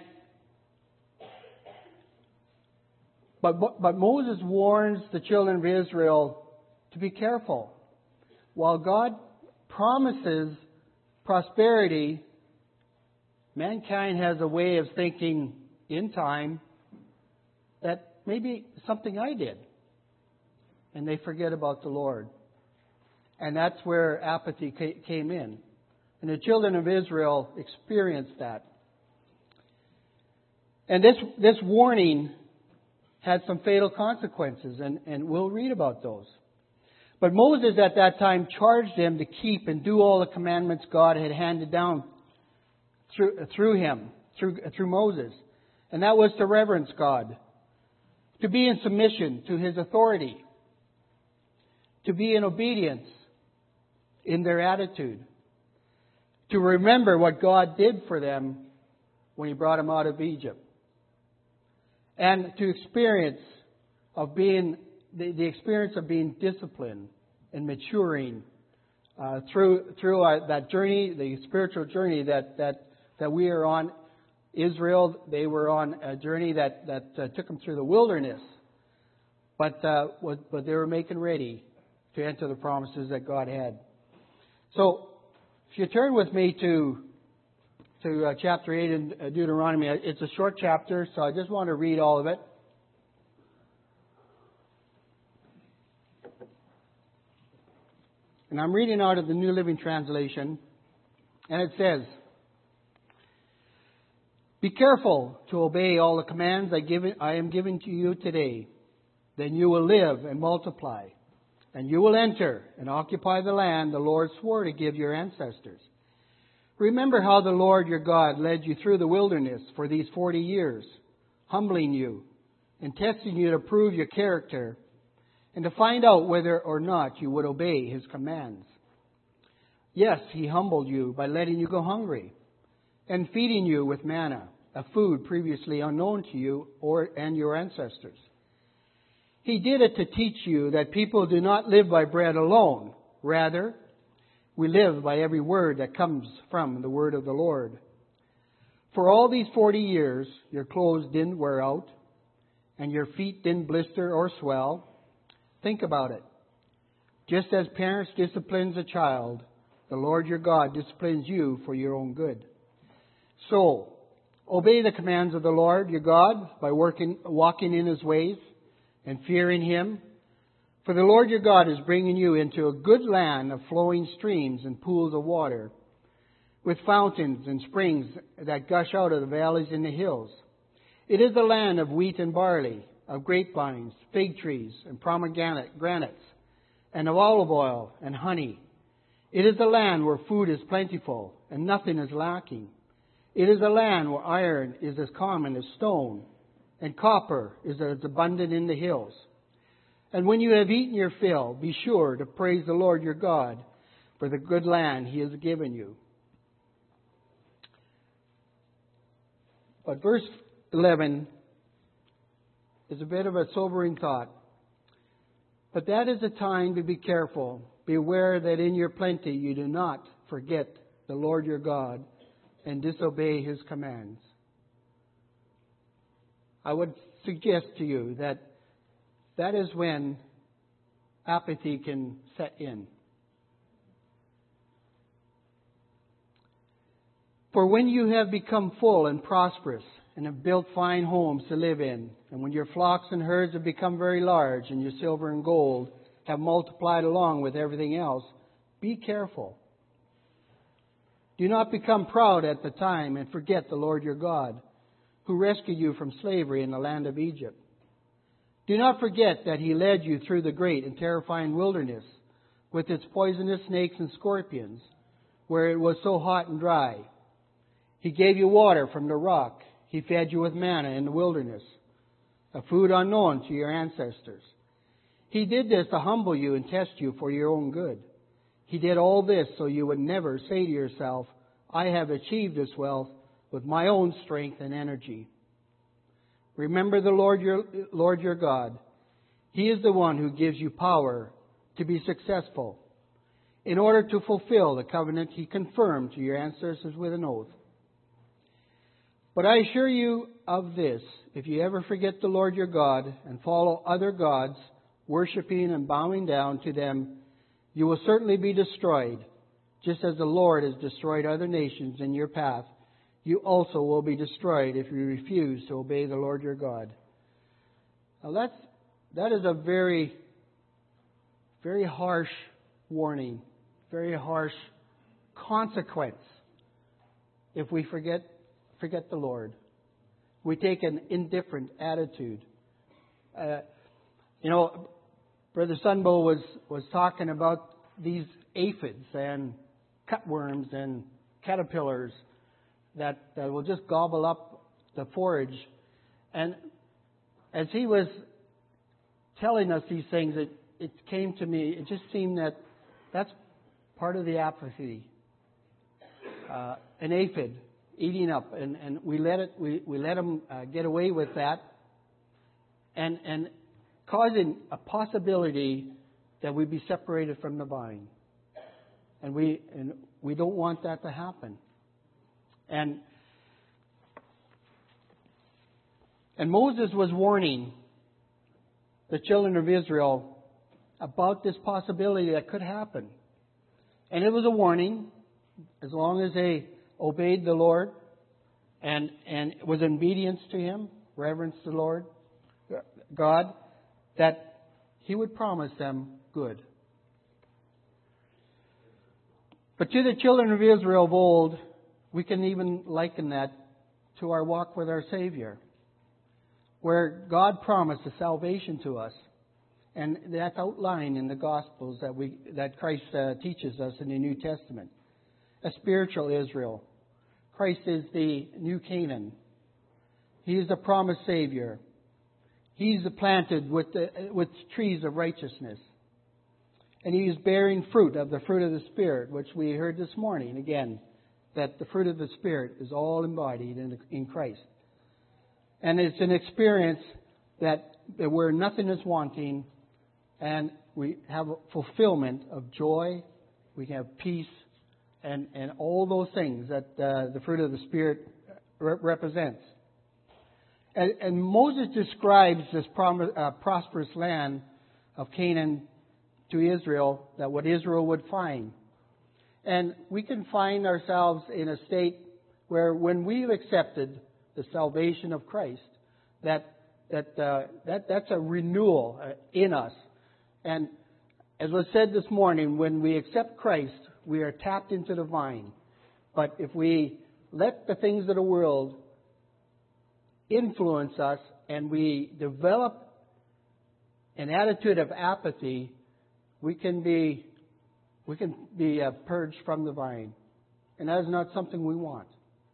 But, but Moses warns the children of Israel to be careful. While God promises prosperity, mankind has a way of thinking in time that maybe something I did, and they forget about the Lord. And that's where apathy came in. And the children of Israel experienced that. And this, this warning had some fatal consequences, and, and we'll read about those. But Moses at that time charged them to keep and do all the commandments God had handed down through, through him, through, through Moses. And that was to reverence God, to be in submission to His authority, to be in obedience in their attitude, to remember what God did for them when He brought them out of Egypt, and to experience of being the, the experience of being disciplined and maturing uh, through through our, that journey, the spiritual journey that that that we are on. Israel, they were on a journey that that uh, took them through the wilderness, but uh, was, but they were making ready to enter the promises that God had. So, if you turn with me to to uh, chapter eight in uh, Deuteronomy, it's a short chapter, so I just want to read all of it. And I'm reading out of the New Living Translation, and it says, "Be careful to obey all the commands I, give, I am giving to you today. Then you will live and multiply, and you will enter and occupy the land the Lord swore to give your ancestors. Remember how the Lord your God led you through the wilderness for these forty years, humbling you and testing you to prove your character and to find out whether or not you would obey His commands. Yes, He humbled you by letting you go hungry and feeding you with manna, a food previously unknown to you or and your ancestors. He did it to teach you that people do not live by bread alone. Rather, we live by every word that comes from the word of the Lord. For all these forty years, your clothes didn't wear out, and your feet didn't blister or swell. Think about it. Just as parents disciplines a child, the Lord your God disciplines you for your own good. So, obey the commands of the Lord your God by working, walking in His ways and fearing Him. For the Lord your God is bringing you into a good land of flowing streams and pools of water, with fountains and springs that gush out of the valleys and the hills. It is a land of wheat and barley, of grapevines, fig trees, and pomegranate granates, and of olive oil and honey. It is a land where food is plentiful and nothing is lacking. It is a land where iron is as common as stone, and copper is as abundant in the hills. And when you have eaten your fill, be sure to praise the Lord your God for the good land He has given you." But verse eleven is a bit of a sobering thought. "But that is a time to be careful. Beware that in your plenty you do not forget the Lord your God and disobey His commands." I would suggest to you that that is when apathy can set in. For when you have become full and prosperous and have built fine homes to live in, and when your flocks and herds have become very large and your silver and gold have multiplied along with everything else, be careful. Do not become proud at the time and forget the Lord your God, who rescued you from slavery in the land of Egypt. Do not forget that He led you through the great and terrifying wilderness with its poisonous snakes and scorpions, where it was so hot and dry. He gave you water from the rock. He fed you with manna in the wilderness, a food unknown to your ancestors. He did this to humble you and test you for your own good. He did all this so you would never say to yourself, "I have achieved this wealth with my own strength and energy." Remember the Lord your, Lord your God. He is the one who gives you power to be successful in order to fulfill the covenant He confirmed to your ancestors with an oath. But I assure you of this, if you ever forget the Lord your God and follow other gods, worshipping and bowing down to them, you will certainly be destroyed, just as the Lord has destroyed other nations in your path you also will be destroyed if you refuse to obey the Lord your God. Now that's, that is a very, very harsh warning, very harsh consequence if we forget, forget the Lord. We take an indifferent attitude. Uh, you know, Brother Sunbo was, was talking about these aphids and cutworms and caterpillars that, that will just gobble up the forage. And as he was telling us these things, it, it came to me, it just seemed that that's part of the apathy. Uh, an aphid eating up, and, and we let it, we, we let them uh, get away with that, and and causing a possibility that we be separated from the vine, and we and we don't want that to happen, and and Moses was warning the children of Israel about this possibility that could happen, and it was a warning as long as they obeyed the Lord and and was in obedience to Him, reverence the Lord God, that He would promise them good. But to the children of Israel of old, we can even liken that to our walk with our Savior, where God promised a salvation to us, and that's outlined in the Gospels that we that Christ uh, teaches us in the New Testament. A spiritual Israel. Christ is the new Canaan. He is the promised Savior. He's planted with the, with trees of righteousness. And He is bearing fruit of the fruit of the Spirit, which we heard this morning again, that the fruit of the Spirit is all embodied in, in Christ. And it's an experience that, that where nothing is wanting, and we have a fulfillment of joy, we have peace, and, and all those things that uh, the fruit of the Spirit re- represents. And, and Moses describes this prom- uh, prosperous land of Canaan to Israel, that what Israel would find. And we can find ourselves in a state where when we've accepted the salvation of Christ, that that uh, that that's a renewal uh, in us. And as was said this morning, when we accept Christ, we are tapped into the vine. But if we let the things of the world influence us and we develop an attitude of apathy, we can be we can be uh, purged from the vine. And that is not something we want.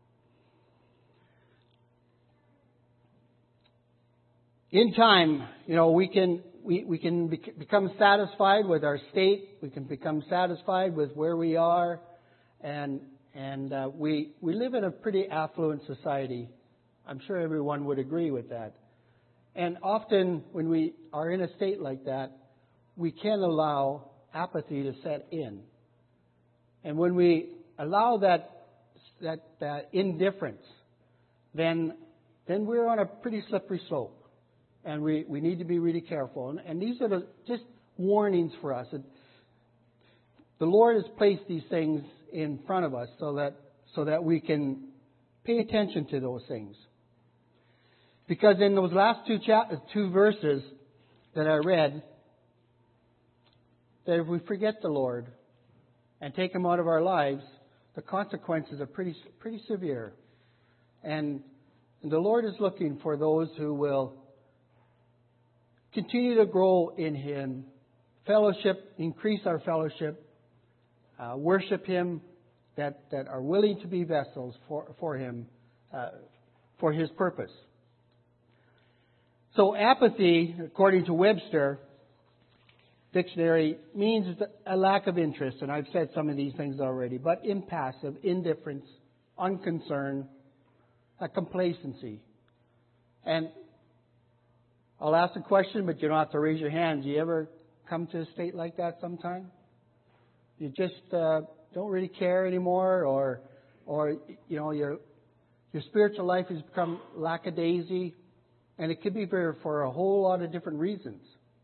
In time, you know, we can we, we can bec- become satisfied with our state. We can become satisfied with where we are, and and uh, we we live in a pretty affluent society. I'm sure everyone would agree with that. And often, when we are in a state like that, we can allow apathy to set in. And when we allow that that, that indifference, then then we're on a pretty slippery slope. And we, we need to be really careful. And, and these are the, just warnings for us. The Lord has placed these things in front of us so that so that we can pay attention to those things. Because in those last two chap- two verses that I read, that if we forget the Lord and take Him out of our lives, the consequences are pretty pretty severe. And the Lord is looking for those who will continue to grow in Him, fellowship, increase our fellowship, uh, worship Him, that, that are willing to be vessels for, for Him, uh, for His purpose. So apathy, according to Webster Dictionary, means a lack of interest, and I've said some of these things already, but impassive, indifference, unconcern, a complacency. And I'll ask a question, but you don't have to raise your hand. Do you ever come to a state like that sometime? You just uh, don't really care anymore, or, or you know, your your spiritual life has become lackadaisy, and it could be for, for a whole lot of different reasons.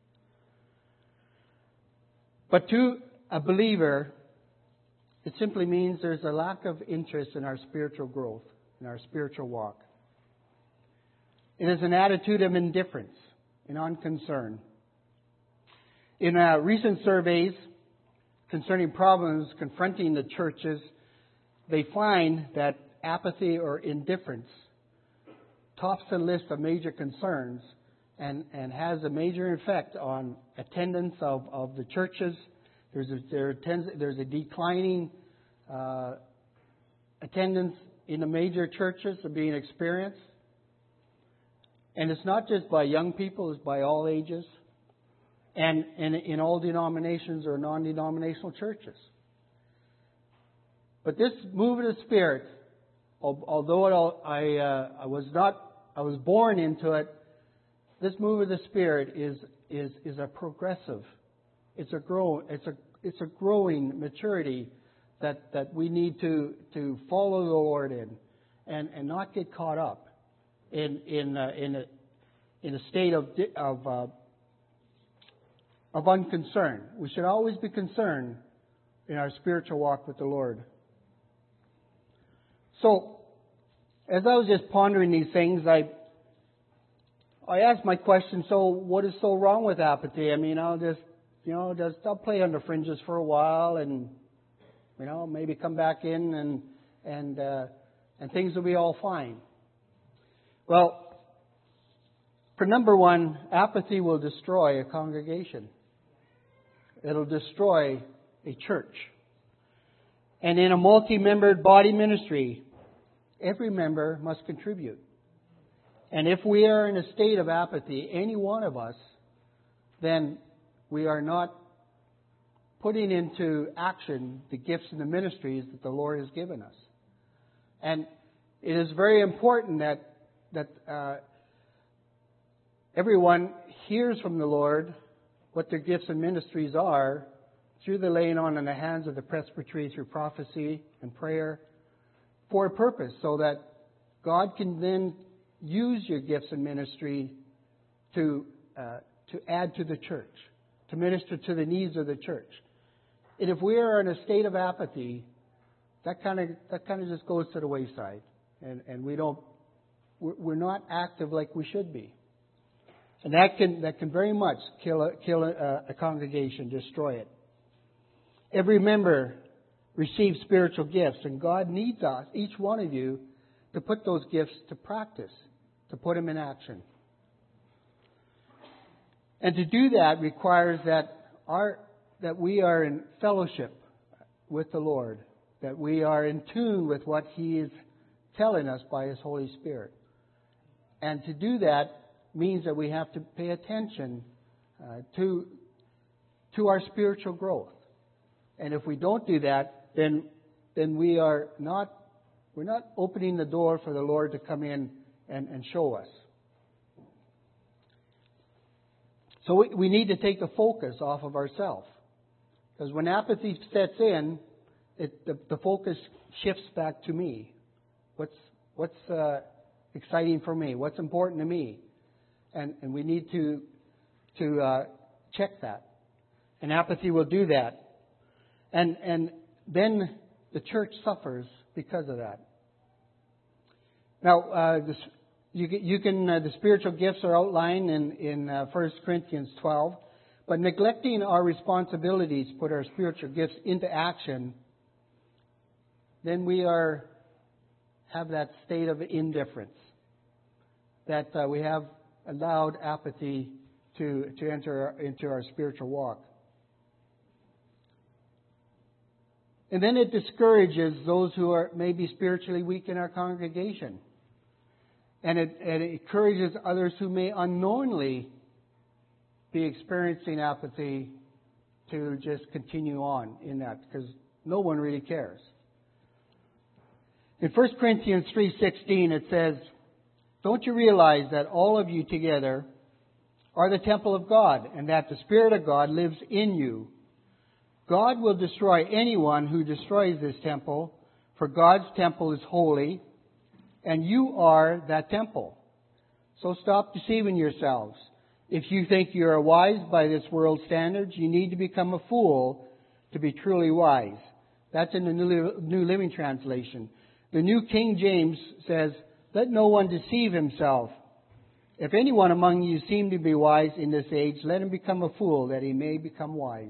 But to a believer, it simply means there's a lack of interest in our spiritual growth. in our spiritual walk. It is an attitude of indifference and unconcern. In uh, recent surveys concerning problems confronting the churches, they find that apathy or indifference tops the list of major concerns and, and has a major effect on attendance of, of the churches. There's a, there tends, there's a declining uh, attendance in the major churches are being experienced. And it's not just by young people, it's by all ages. And, and in all denominations or non-denominational churches. But this move of the Spirit, although it, I, uh, I was not, I was born into it, this move of the Spirit is, is, is a progressive, it's a grow, it's a, it's a growing maturity that, that we need to, to follow the Lord in and, and not get caught up in, in, uh, in a, in a state of, of, uh, of unconcern. We should always be concerned in our spiritual walk with the Lord. So, as I was just pondering these things, I I asked my question, so what is so wrong with apathy? I mean, I'll just, you know, just I'll play on the fringes for a while and, you know, maybe come back in and, and, uh, and things will be all fine. Well, for number one, apathy will destroy a congregation. It'll destroy a church. And in a multi-membered body ministry, every member must contribute. And if we are in a state of apathy, any one of us, then we are not putting into action the gifts and the ministries that the Lord has given us. And it is very important that that uh, everyone hears from the Lord what their gifts and ministries are through the laying on in the hands of the presbytery through prophecy and prayer for a purpose, so that God can then use your gifts and ministry to uh, to add to the church, to minister to the needs of the church. And if we are in a state of apathy, that kind of that kind of just goes to the wayside, and and we don't we're not active like we should be, and that can that can very much kill a, kill a, a congregation, destroy it. Every member receives spiritual gifts, and God needs us, each one of you, to put those gifts to practice, to put them in action. And to do that requires that our that we are in fellowship with the Lord, that we are in tune with what He is telling us by His Holy Spirit. And to do that means that we have to pay attention uh, to to our spiritual growth. And if we don't do that, then then we are not we're not opening the door for the Lord to come in and, and show us. So we, we need to take the focus off of ourselves. Because when apathy sets in, it, the, the focus shifts back to me. What's what's uh, exciting for me? What's important to me? And and we need to to uh, check that. And apathy will do that. And and then the church suffers because of that. Now, uh, this, you, you can uh, the spiritual gifts are outlined in in uh, First Corinthians twelve. But neglecting our responsibilities to put our spiritual gifts into action, then we are have that state of indifference, that uh, we have allowed apathy to to enter into our spiritual walk. And then it discourages those who are maybe spiritually weak in our congregation. And it, and it encourages others who may unknowingly be experiencing apathy to just continue on in that, because no one really cares. In First Corinthians three sixteen it says, "Don't you realize that all of you together are the temple of God, and that the Spirit of God lives in you? God will destroy anyone who destroys this temple, for God's temple is holy, and you are that temple. So stop deceiving yourselves. If you think you are wise by this world's standards, you need to become a fool to be truly wise." That's in the New Living Translation. The New King James says, "Let no one deceive himself. If anyone among you seem to be wise in this age, let him become a fool, that he may become wise."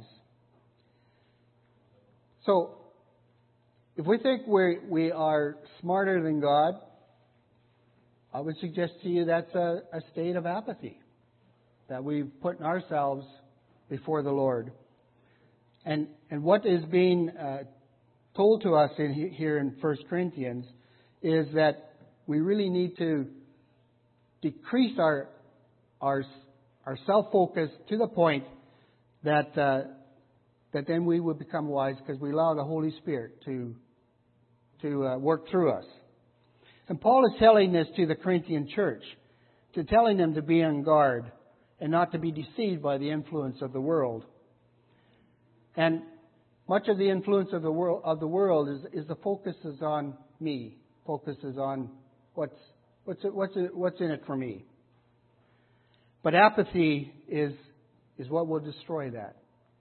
So, if we think we we are smarter than God, I would suggest to you that's a, a state of apathy, that we've put ourselves before the Lord. And and what is being uh, told to us in here in First Corinthians is that we really need to decrease our our our self-focus to the point that uh, that then we will become wise, because we allow the Holy Spirit to to uh, work through us. And Paul is telling this to the Corinthian church, to telling them to be on guard and not to be deceived by the influence of the world. And much of the influence of the world of the world is, is the focus is on me, focuses on what's what's it, what's it, what's in it for me. But apathy is is what will destroy that.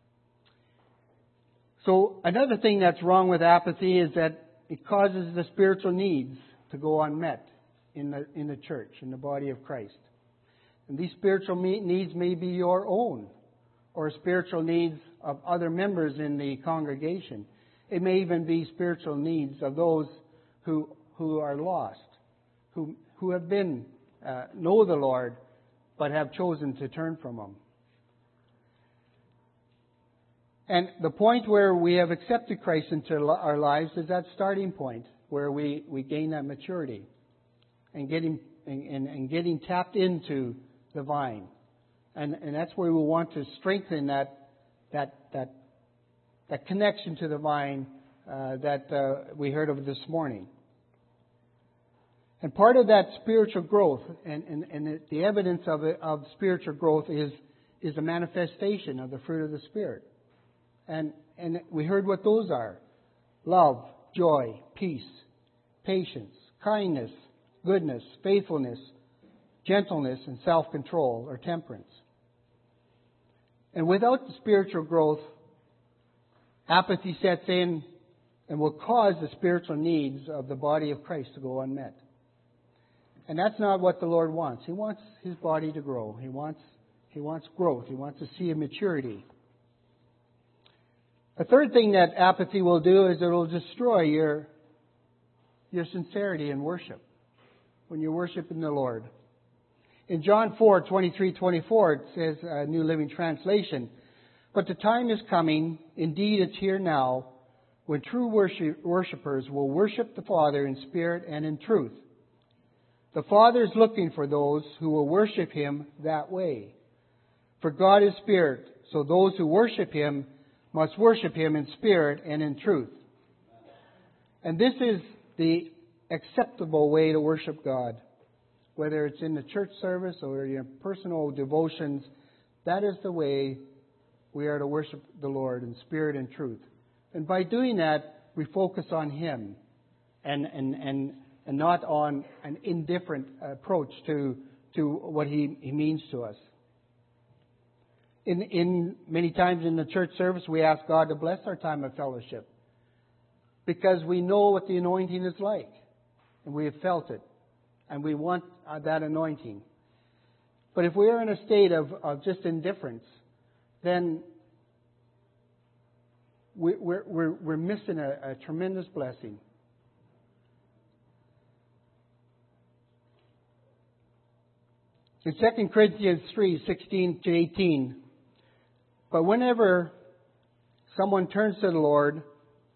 So another thing that's wrong with apathy is that it causes the spiritual needs to go unmet in the in the church, in the body of Christ. And these spiritual needs may be your own, or spiritual needs of other members in the congregation. It may even be spiritual needs of those who who are lost, who who have been uh, know the Lord, but have chosen to turn from Him. And the point where we have accepted Christ into our lives is that starting point where we, we gain that maturity and getting and, and, and getting tapped into the vine. And and that's where we want to strengthen that that that that connection to the vine uh, that uh, we heard of this morning. And part of that spiritual growth and, and, and the evidence of it, of spiritual growth is is the manifestation of the fruit of the Spirit. And and we heard what those are: love, joy, peace, patience, kindness, goodness, faithfulness, gentleness, and self-control or temperance. And without the spiritual growth, apathy sets in and will cause the spiritual needs of the body of Christ to go unmet. And that's not what the Lord wants. He wants His body to grow. He wants He wants growth. He wants to see a maturity. A third thing that apathy will do is it will destroy your your sincerity in worship when you're worshiping the Lord. In John four, twenty-three, twenty-four, it says, uh, New Living Translation, "But the time is coming, indeed it's here now, when true worship, worshipers will worship the Father in spirit and in truth. The Father is looking for those who will worship Him that way. For God is spirit, so those who worship Him must worship Him in spirit and in truth." And this is the acceptable way to worship God. Whether it's in the church service or your personal devotions, that is the way we are to worship the Lord in spirit and truth. And by doing that, we focus on Him and and and, and not on an indifferent approach to to what He, he means to us. In in many times in the church service, we ask God to bless our time of fellowship because we know what the anointing is like, and we have felt it. And we want uh, that anointing. But if we are in a state of, of just indifference, then we, we're, we're, we're missing a, a tremendous blessing. In Second Corinthians three, sixteen to eighteen, "But whenever someone turns to the Lord,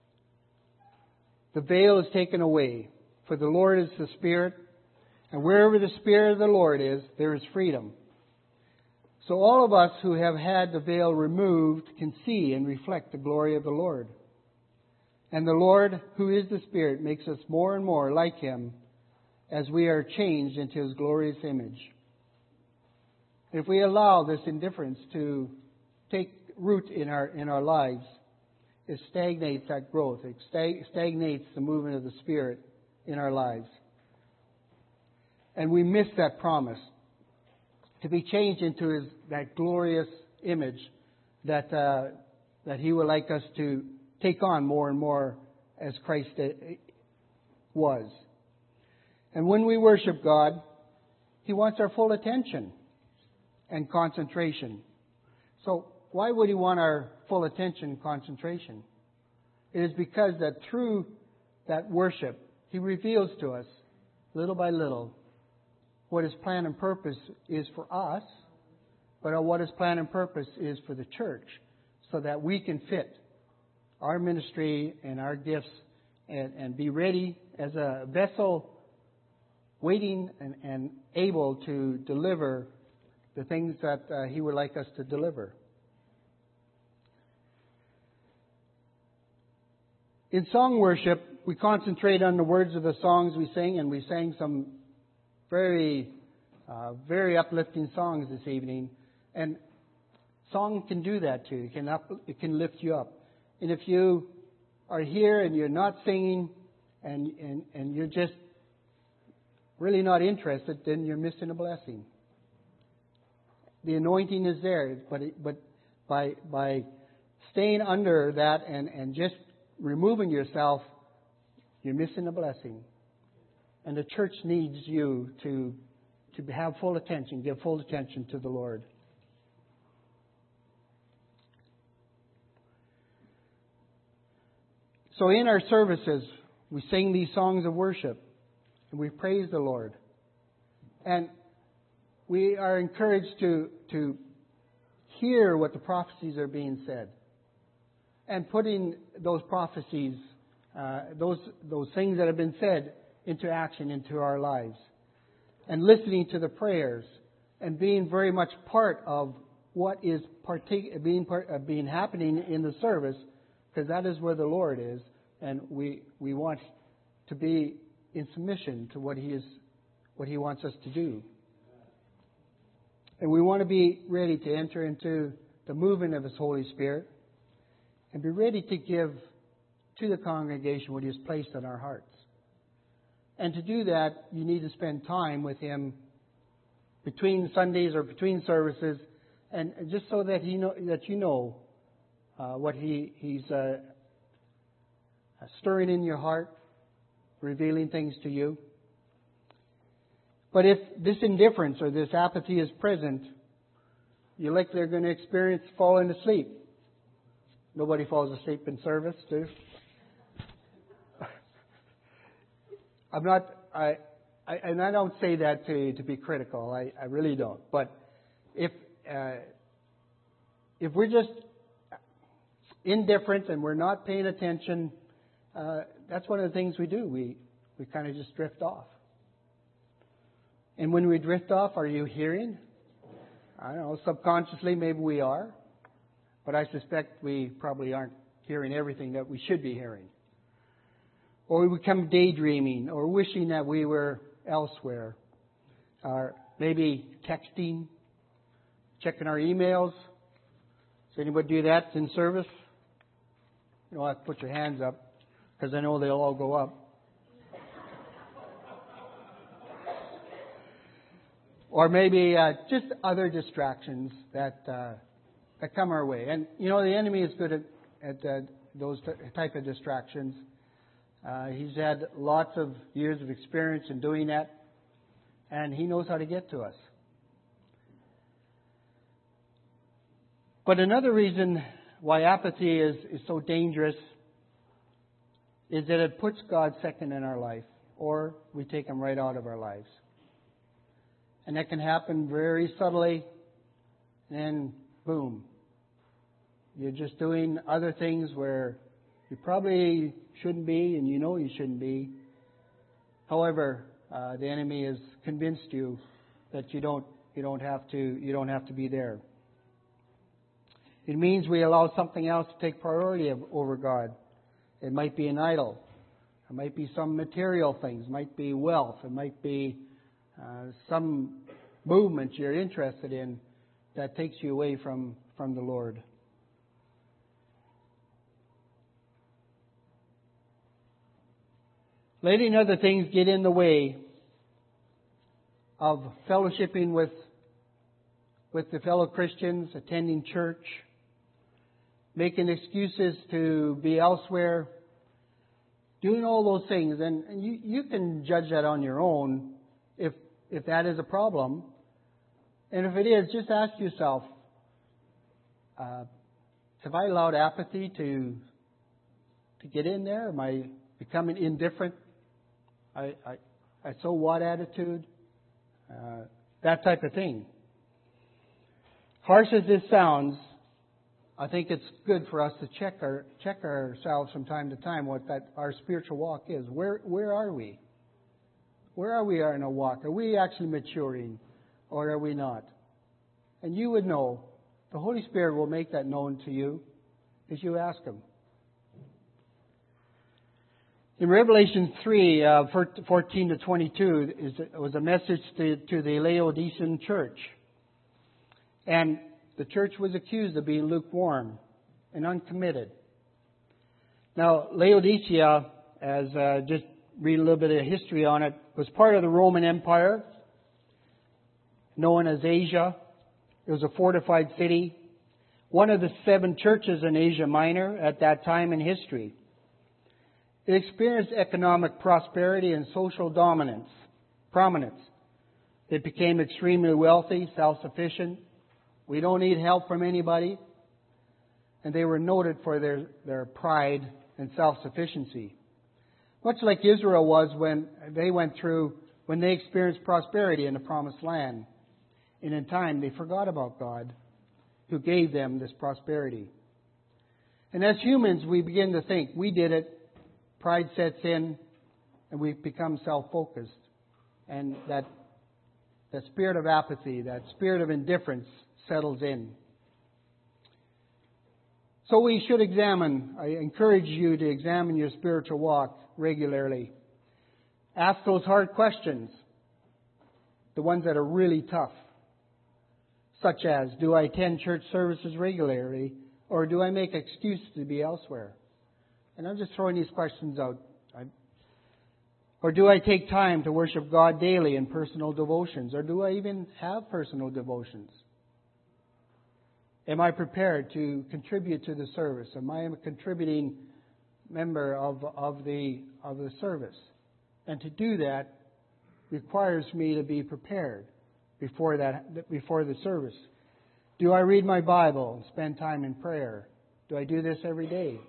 the veil is taken away. For the Lord is the Spirit, and wherever the Spirit of the Lord is, there is freedom." So all of us who have had the veil removed can see and reflect the glory of the Lord. And the Lord, who is the Spirit, makes us more and more like Him as we are changed into His glorious image. If we allow this indifference to take root in our in our lives, it stagnates that growth. It stagnates the movement of the Spirit in our lives. And we miss that promise to be changed into His that glorious image that uh, that He would like us to take on more and more as Christ was. And when we worship God, He wants our full attention and concentration. So why would He want our full attention and concentration? It is because that through that worship, He reveals to us, little by little, what His plan and purpose is for us, but what His plan and purpose is for the church, so that we can fit our ministry and our gifts and, and be ready as a vessel waiting and, and able to deliver the things that uh, He would like us to deliver. In song worship, we concentrate on the words of the songs we sing, and we sang some very, uh, very uplifting songs this evening. And song can do that too. It can up, it can lift you up. And if you are here and you're not singing, and and and you're just really not interested, then you're missing a blessing. The anointing is there, but it, but by by staying under that and, and just removing yourself, you're missing a blessing. And the church needs you to to have full attention, give full attention to the Lord. So in our services, we sing these songs of worship and we praise the Lord. And we are encouraged to, to hear what the prophecies are being said and putting those prophecies, uh, those, those things that have been said into action into our lives, and listening to the prayers and being very much part of what is partake, being, part, uh, being happening in the service, because that is where the Lord is, and we we want to be in submission to what He is, what He wants us to do, and we want to be ready to enter into the movement of His Holy Spirit, and be ready to give to the congregation what He has placed on our hearts. And to do that, you need to spend time with Him between Sundays or between services, and just so that He know that you know uh, what He He's. Uh, stirring in your heart, revealing things to you. But if this indifference or this apathy is present, you're likely going to experience falling asleep. Nobody falls asleep in service, do you? I'm not, I, I, and I don't say that to to be critical. I, I really don't. But if uh, if we're just indifferent and we're not paying attention, Uh, that's one of the things we do. We we kind of just drift off. And when we drift off, are you hearing? I don't know, subconsciously maybe we are. But I suspect we probably aren't hearing everything that we should be hearing. Or we become daydreaming or wishing that we were elsewhere. Or maybe texting, checking our emails. Does anybody do that in service? You don't have to put your hands up, because I know they'll all go up. Or maybe uh, just other distractions that uh, that come our way. And, you know, the enemy is good at, at uh, those t- type of distractions. Uh, he's had lots of years of experience in doing that, and he knows how to get to us. But another reason why apathy is, is so dangerous is that it puts God second in our life, or we take Him right out of our lives. And that can happen very subtly, and boom, you're just doing other things where you probably shouldn't be, and you know you shouldn't be. However, uh, the enemy has convinced you that you don't you don't have to you don't have to be there. It means we allow something else to take priority over God. It might be an idol. It might be some material things. It might be wealth. It might be uh, some movement you're interested in that takes you away from, from the Lord. Letting other things get in the way of fellowshipping with, with the fellow Christians, attending church, making excuses to be elsewhere, doing all those things, and, and you, you can judge that on your own if if that is a problem. And if it is, just ask yourself, uh, have I allowed apathy to to get in there? Am I becoming indifferent? I, I, I so what attitude? Uh, that type of thing. Harsh as this sounds, I think it's good for us to check our check ourselves from time to time what that our spiritual walk is. Where where are we? Where are we in our walk? Are we actually maturing, or are we not? And you would know. The Holy Spirit will make that known to you as you ask Him. In Revelation three, uh, fourteen to twenty-two, is, was a message to, to the Laodicean church. And the church was accused of being lukewarm and uncommitted. Now, Laodicea, as uh, just read a little bit of history on it, was part of the Roman Empire, known as Asia. It was a fortified city, one of the seven churches in Asia Minor at that time in history. It experienced economic prosperity and social dominance, prominence. It became extremely wealthy, self-sufficient. We don't need help from anybody. And they were noted for their, their pride and self-sufficiency. Much like Israel was when they went through, when they experienced prosperity in the Promised Land. And in time, they forgot about God, who gave them this prosperity. And as humans, we begin to think, we did it. Pride sets in, and we become self-focused. And that, that spirit of apathy, that spirit of indifference settles in. So we should examine, I encourage you to examine your spiritual walk regularly. Ask those hard questions, the ones that are really tough, such as, do I attend church services regularly, or do I make excuses to be elsewhere? And I'm just throwing these questions out. I, or do I take time to worship God daily in personal devotions? Or do I even have personal devotions? Am I prepared to contribute to the service? Am I a contributing member of, of, the, of the service? And to do that requires me to be prepared before that, before the service. Do I read my Bible and spend time in prayer? Do I do this every day?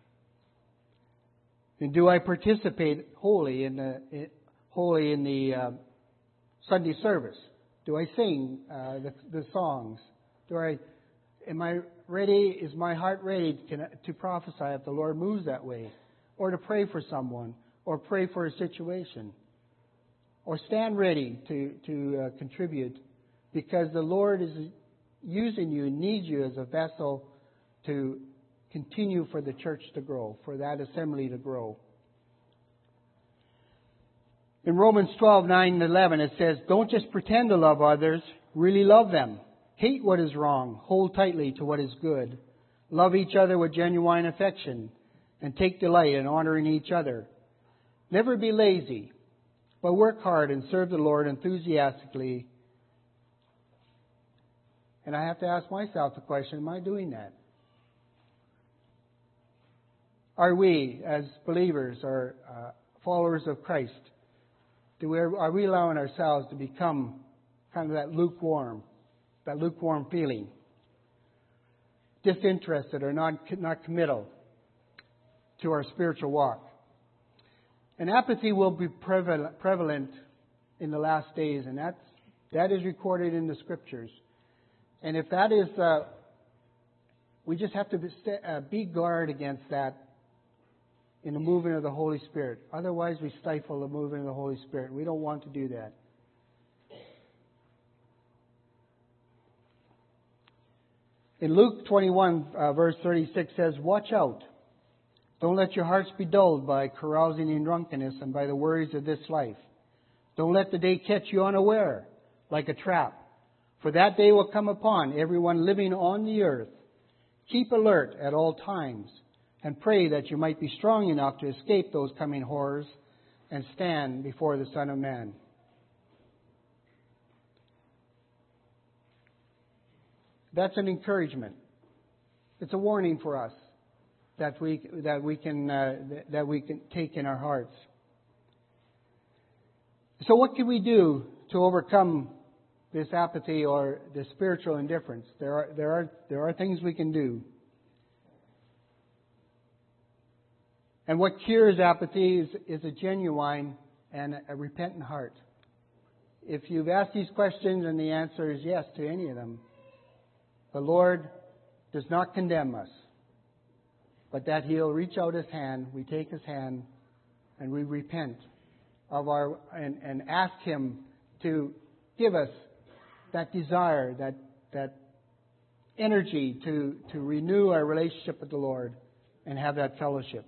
And do I participate wholly in the wholly in the uh, Sunday service? Do I sing uh, the, the songs? Do I am I ready? Is my heart ready to, to prophesy if the Lord moves that way, or to pray for someone, or pray for a situation, or stand ready to to uh, contribute, because the Lord is using you, needs you as a vessel to continue for the church to grow, for that assembly to grow. In Romans twelve, nine and eleven, it says, don't just pretend to love others, really love them. Hate what is wrong, hold tightly to what is good. Love each other with genuine affection, and take delight in honoring each other. Never be lazy, but work hard and serve the Lord enthusiastically. And I have to ask myself the question, am I doing that? Are we, as believers or uh, followers of Christ, do we, are we allowing ourselves to become kind of that lukewarm, that lukewarm feeling, disinterested or not not committal to our spiritual walk? And apathy will be prevalent, prevalent in the last days, and that's that is recorded in the Scriptures. And if that is, uh, we just have to be, uh, be guard against that in the movement of the Holy Spirit. Otherwise, we stifle the movement of the Holy Spirit. We don't want to do that. In Luke twenty-one, uh, verse thirty-six says, watch out. Don't let your hearts be dulled by carousing in drunkenness and by the worries of this life. Don't let the day catch you unaware, like a trap. For that day will come upon everyone living on the earth. Keep alert at all times, and pray that you might be strong enough to escape those coming horrors and stand before the Son of Man. That's an encouragement. It's a warning for us. that we that we can uh, that we can take in our hearts. So, what can we do to overcome this apathy or this spiritual indifference? There are there are there are things we can do. And what cures apathy is, is a genuine and a repentant heart. If you've asked these questions and the answer is yes to any of them, the Lord does not condemn us, but that He'll reach out His hand, we take His hand, and we repent of our and, and ask Him to give us that desire, that that energy to, to renew our relationship with the Lord and have that fellowship.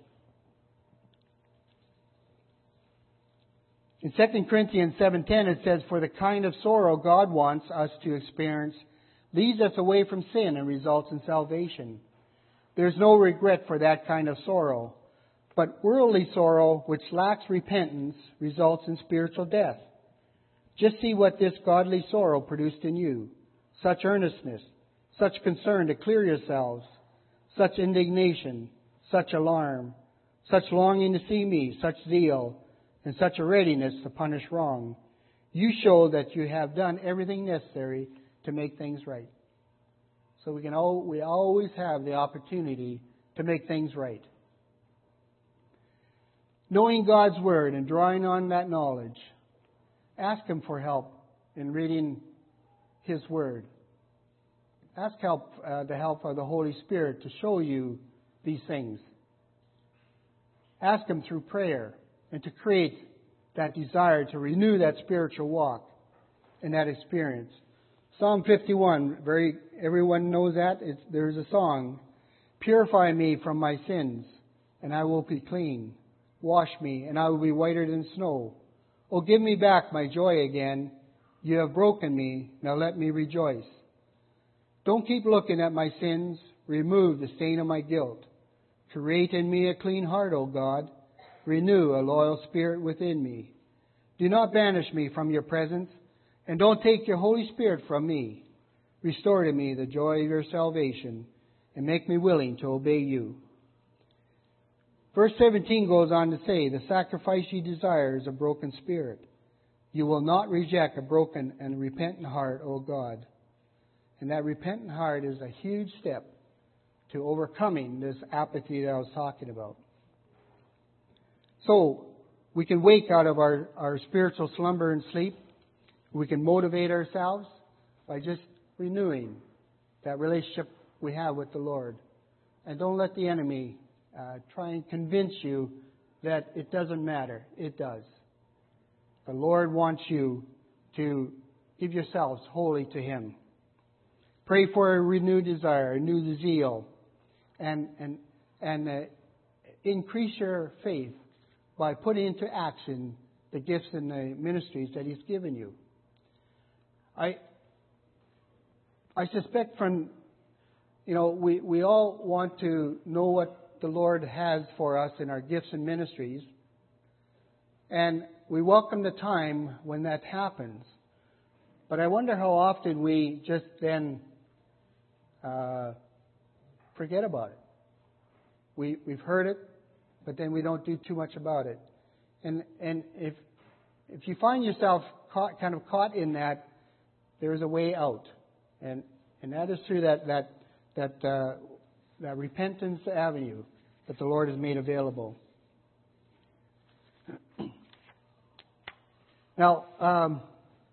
In Second Corinthians seven ten it says, "For the kind of sorrow God wants us to experience leads us away from sin and results in salvation. There's no regret for that kind of sorrow. But worldly sorrow, which lacks repentance, results in spiritual death. Just see what this godly sorrow produced in you. Such earnestness, such concern to clear yourselves, such indignation, such alarm, such longing to see me, such zeal, and such a readiness to punish wrong. You show that you have done everything necessary to make things right." So we can all, we always have the opportunity to make things right. Knowing God's Word and drawing on that knowledge, ask Him for help in reading His Word. Ask help, uh, the help of the Holy Spirit to show you these things. Ask Him through prayer and to create that desire to renew that spiritual walk and that experience. Psalm fifty-one, very everyone knows that. It's, there's a song. "Purify me from my sins, and I will be clean. Wash me, and I will be whiter than snow. Oh, give me back my joy again. You have broken me, now let me rejoice. Don't keep looking at my sins. Remove the stain of my guilt. Create in me a clean heart, O God. Renew a loyal spirit within me. Do not banish me from your presence, and don't take your Holy Spirit from me. Restore to me the joy of your salvation, and make me willing to obey you." Verse seventeen goes on to say, "The sacrifice you desire is a broken spirit. You will not reject a broken and repentant heart, O God." And that repentant heart is a huge step to overcoming this apathy that I was talking about. So, we can wake out of our, our spiritual slumber and sleep. We can motivate ourselves by just renewing that relationship we have with the Lord. And don't let the enemy uh, try and convince you that it doesn't matter. It does. The Lord wants you to give yourselves wholly to Him. Pray for a renewed desire, a new zeal, and, and, and uh, increase your faith by putting into action the gifts and the ministries that He's given you. I I suspect from, you know, we, we all want to know what the Lord has for us in our gifts and ministries. And we welcome the time when that happens. But I wonder how often we just then uh, forget about it. We, we've heard it, but then we don't do too much about it. And and if if you find yourself caught, kind of caught in that, there is a way out, and and that is through that that that uh, that repentance avenue that the Lord has made available. Now, um,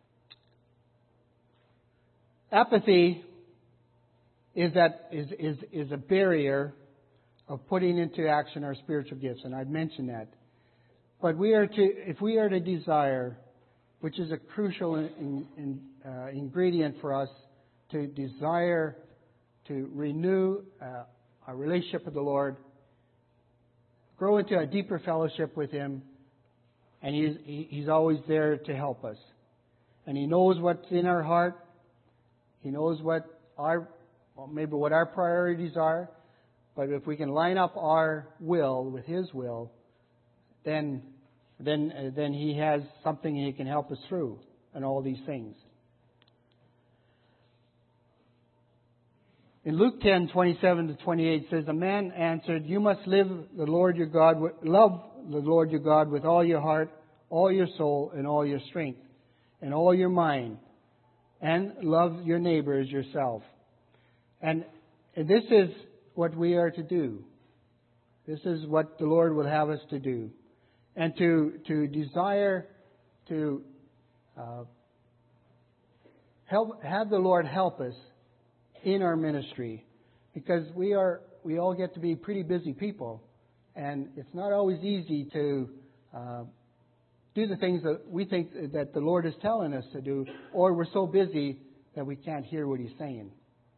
apathy is that is is is a barrier of putting into action our spiritual gifts, and I've mentioned that. But we are to, if we are to desire, which is a crucial in, in, uh, ingredient for us, to desire to renew uh, our relationship with the Lord, grow into a deeper fellowship with Him, and He's He's always there to help us, and He knows what's in our heart. He knows what our well, maybe what our priorities are. But if we can line up our will with His will, then then uh, then He has something He can help us through and all these things. In Luke ten, twenty-seven to twenty-eight says, a man answered, you must live the Lord your God, with, love the Lord your God with all your heart, all your soul, and all your strength, and all your mind, and love your neighbor as yourself. And, and this is what we are to do. This is what the Lord will have us to do. And to, to desire to uh, help, have the Lord help us in our ministry, because we are we all get to be pretty busy people, and it's not always easy to uh, do the things that we think that the Lord is telling us to do, or we're so busy that we can't hear what He's saying.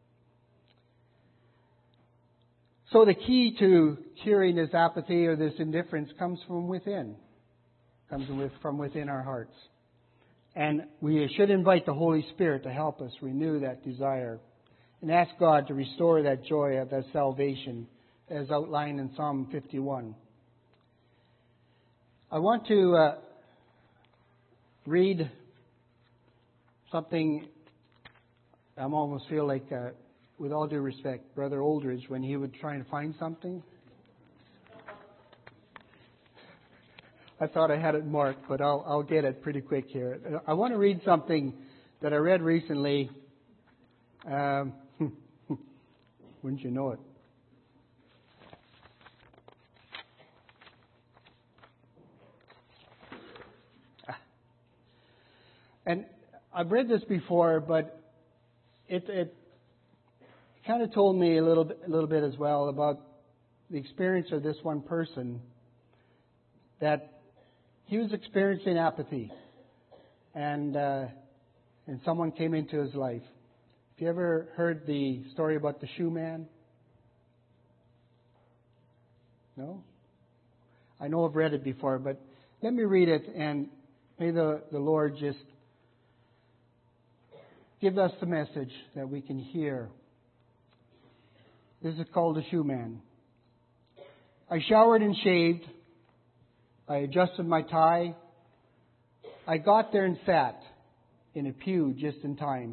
So the key to curing this apathy or this indifference comes from within, comes with, from within our hearts, and we should invite the Holy Spirit to help us renew that desire. And ask God to restore that joy of that salvation as outlined in Psalm fifty-one. I want to uh, read something. I almost feel like, uh, with all due respect, Brother Oldridge, when he would try and find something. I thought I had it marked, but I'll, I'll get it pretty quick here. I want to read something that I read recently. Um, Wouldn't you know it? And I've read this before, but it, it kind of told me a little bit, a little bit as well about the experience of this one person, that he was experiencing apathy, and uh, and someone came into his life. Have you ever heard the story about the shoe man? No? I know I've read it before, but let me read it, and may the, the Lord just give us the message that we can hear. This is called the shoe man. I showered and shaved. I adjusted my tie. I got there and sat in a pew just in time,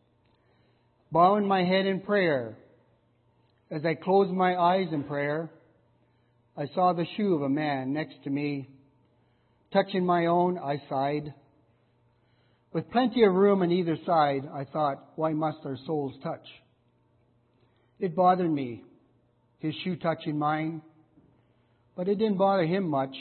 bowing my head in prayer. As I closed my eyes in prayer, I saw the shoe of a man next to me. Touching my own, I sighed. With plenty of room on either side, I thought, why must our souls touch? It bothered me, his shoe touching mine, but it didn't bother him much.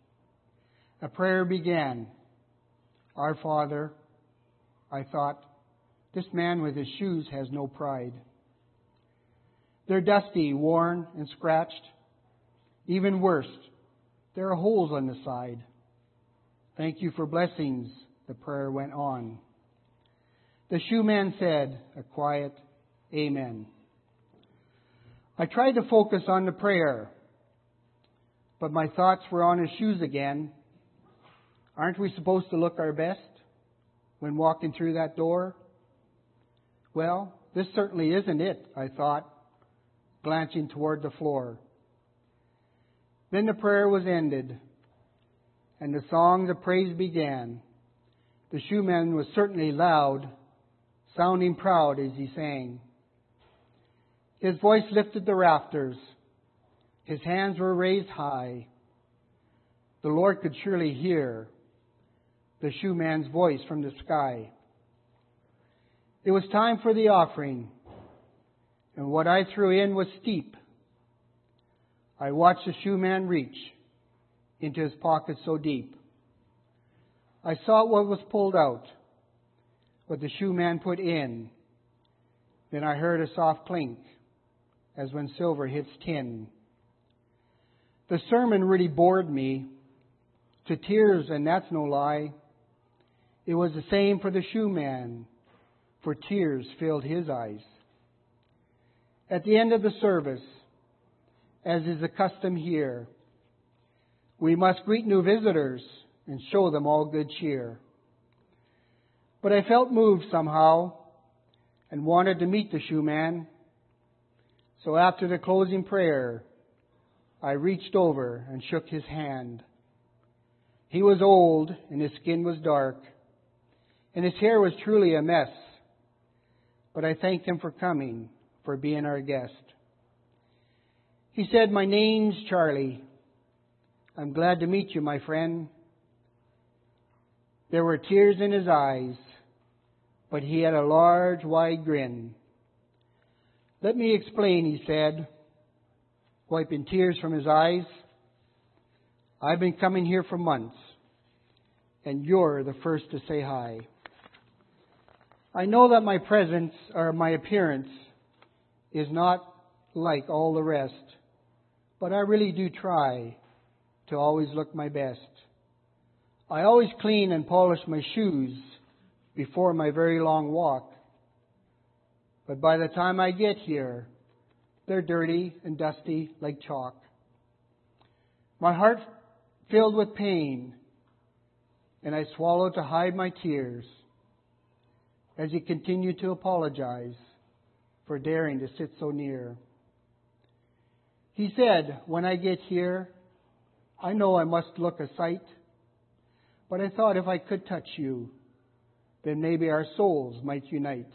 A prayer began. Our Father, I thought, this man with his shoes has no pride. They're dusty, worn, and scratched. Even worse, there are holes on the side. Thank you for blessings, the prayer went on. The shoe man said a quiet amen. I tried to focus on the prayer, but my thoughts were on his shoes again. Aren't we supposed to look our best when walking through that door? Well, this certainly isn't it, I thought, glancing toward the floor. Then the prayer was ended, and the song of praise began. The shoeman was certainly loud, sounding proud as he sang. His voice lifted the rafters. His hands were raised high. The Lord could surely hear the shoeman's voice from the sky. It was time for the offering, and what I threw in was steep. I watched the shoeman reach into his pocket so deep. I saw what was pulled out, what the shoeman put in. Then I heard a soft clink, as when silver hits tin. The sermon really bored me to tears, and that's no lie. It was the same for the shoeman, for tears filled his eyes. At the end of the service, as is the custom here, we must greet new visitors and show them all good cheer. But I felt moved somehow and wanted to meet the shoeman. So after the closing prayer, I reached over and shook his hand. He was old and his skin was dark, and his hair was truly a mess. But I thanked him for coming, for being our guest. He said, "My name's Charlie. I'm glad to meet you, my friend." There were tears in his eyes, but he had a large, wide grin. "Let me explain," he said, wiping tears from his eyes. "I've been coming here for months, and you're the first to say hi. I know that my presence or my appearance is not like all the rest, but I really do try to always look my best. I always clean and polish my shoes before my very long walk. But by the time I get here, they're dirty and dusty like chalk. My heart filled with pain, and I swallow to hide my tears as he continued to apologize for daring to sit so near. He said, when I get here, I know I must look a sight, but I thought if I could touch you, then maybe our souls might unite.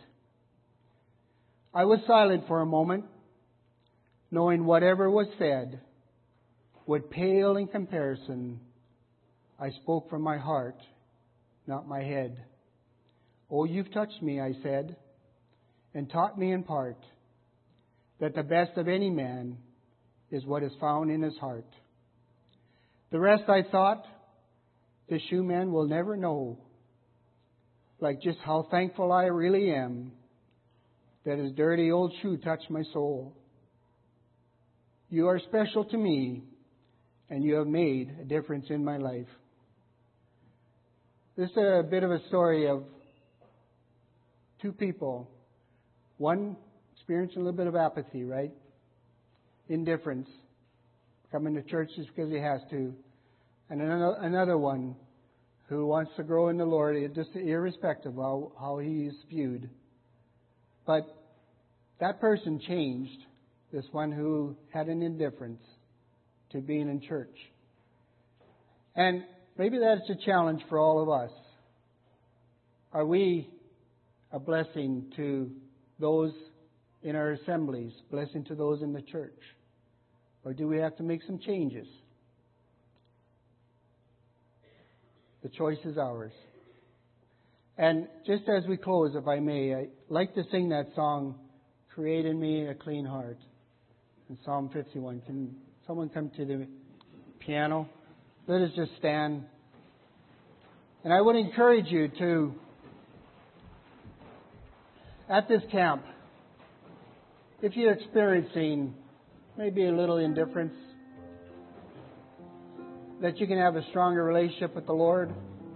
I was silent for a moment, knowing whatever was said would pale in comparison. I spoke from my heart, not my head. Oh, you've touched me, I said, and taught me in part that the best of any man is what is found in his heart. The rest, I thought, the shoeman will never know, like just how thankful I really am that his dirty old shoe touched my soul. You are special to me, and you have made a difference in my life." This is a bit of a story of two people. One experiencing a little bit of apathy, right? Indifference. Coming to church just because he has to. And another one who wants to grow in the Lord, just irrespective of how, how he is viewed. But that person changed, this one who had an indifference to being in church. And maybe that's a challenge for all of us. Are we a blessing to those in our assemblies, blessing to those in the church? Or do we have to make some changes? The choice is ours. And just as we close, if I may, I'd like to sing that song, "Create in Me a Clean Heart," in Psalm fifty-one. Can someone come to the piano? Let us just stand. And I would encourage you to, at this camp, if you're experiencing maybe a little indifference, that you can have a stronger relationship with the Lord.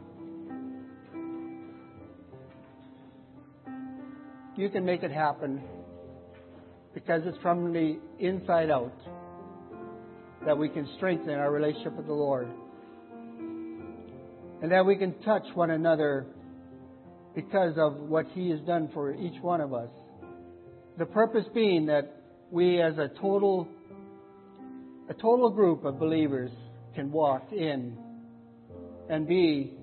You can make it happen because it's from the inside out that we can strengthen our relationship with the Lord. And that we can touch one another because of what He has done for each one of us. The purpose being that we as a total, a total group of believers can walk in and be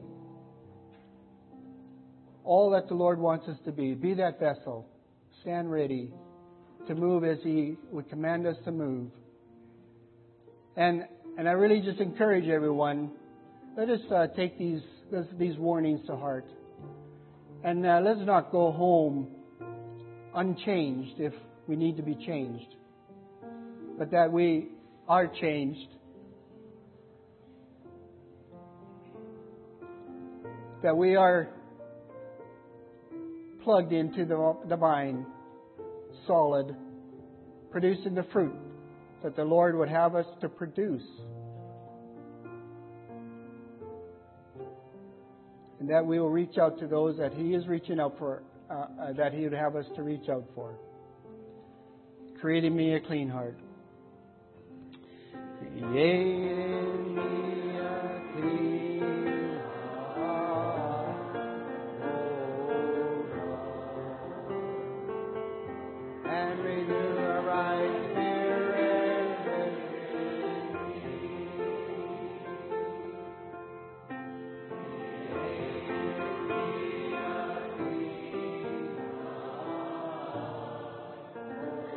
all that the Lord wants us to be. Be that vessel. Stand ready to move as He would command us to move. And and I really just encourage everyone, let us uh, take these these warnings to heart. And uh, let's not go home unchanged if we need to be changed. But that we are changed. That we are plugged into the, the vine, solid, producing the fruit that the Lord would have us to produce. And that we will reach out to those that He is reaching out for, uh, uh, that He would have us to reach out for. Create in me a clean heart. Create in me a clean heart, O God, and renew a right spirit within me. Create in me a clean heart,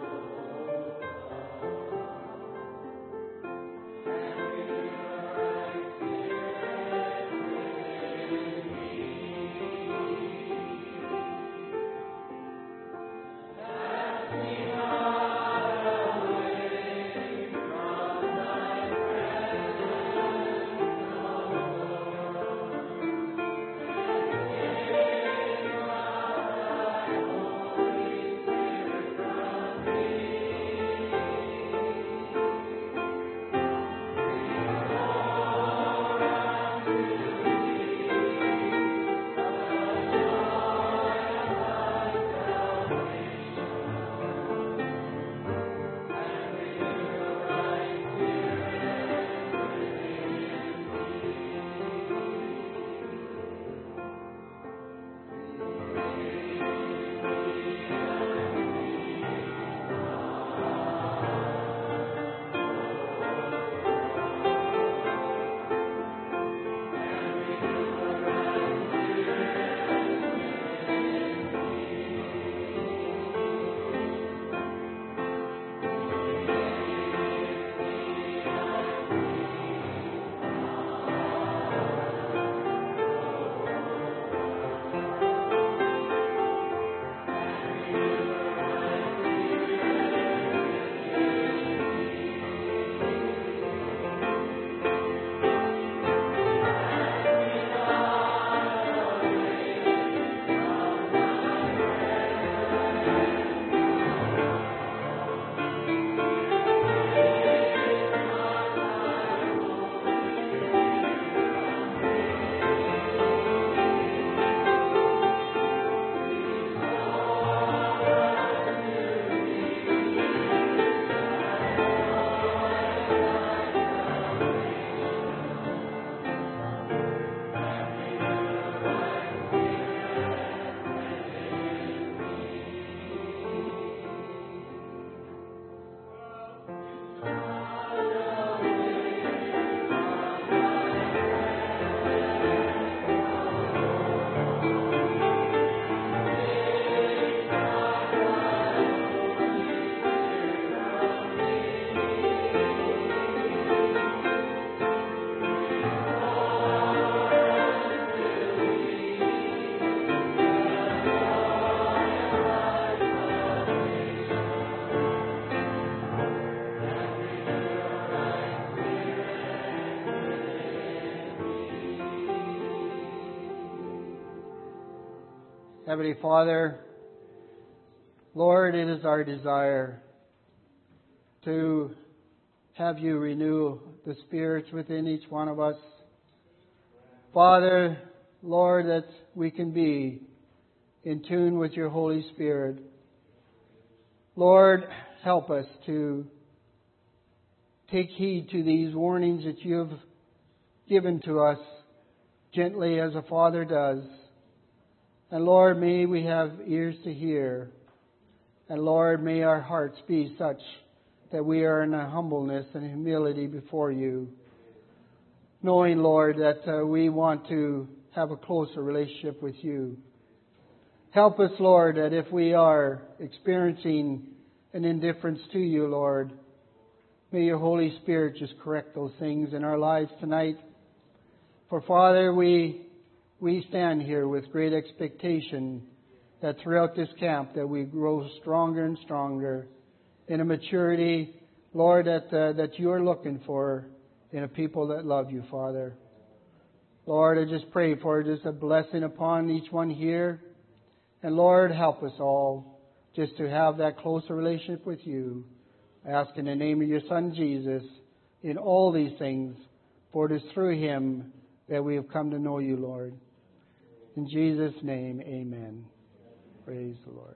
Heavenly Father, Lord, it is our desire to have you renew the spirits within each one of us. Father, Lord, that we can be in tune with your Holy Spirit. Lord, help us to take heed to these warnings that you have given to us gently as a father does. And Lord, may we have ears to hear. And Lord, may our hearts be such that we are in a humbleness and humility before you, knowing, Lord, that uh, we want to have a closer relationship with you. Help us, Lord, that if we are experiencing an indifference to you, Lord, may your Holy Spirit just correct those things in our lives tonight. For Father, we we stand here with great expectation that throughout this camp that we grow stronger and stronger in a maturity, Lord, that uh, that you are looking for in a people that love you, Father. Lord, I just pray for just a blessing upon each one here. And Lord, help us all just to have that closer relationship with you. I ask in the name of your Son, Jesus, in all these things, for it is through him that we have come to know you, Lord. In Jesus' name, amen. Praise the Lord.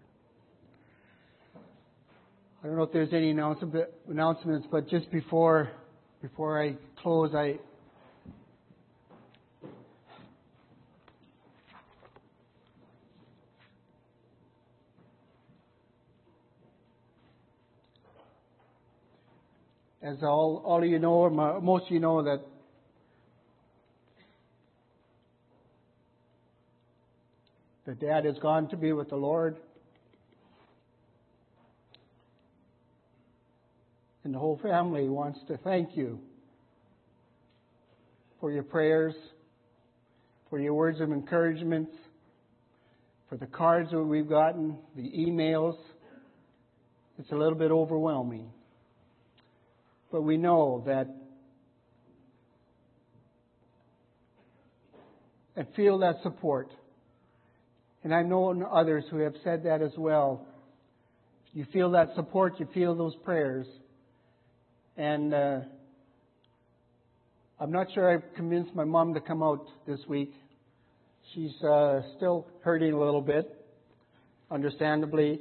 I don't know if there's any announcements, but just before before I close, I as all all of you know, or most of you know, that that Dad has gone to be with the Lord. And the whole family wants to thank you for your prayers, for your words of encouragement, for the cards that we've gotten, the emails. It's a little bit overwhelming. But we know that and feel that support. And I've known others who have said that as well. You feel that support, you feel those prayers. And uh, I'm not sure I've convinced my mom to come out this week. She's uh, still hurting a little bit, understandably.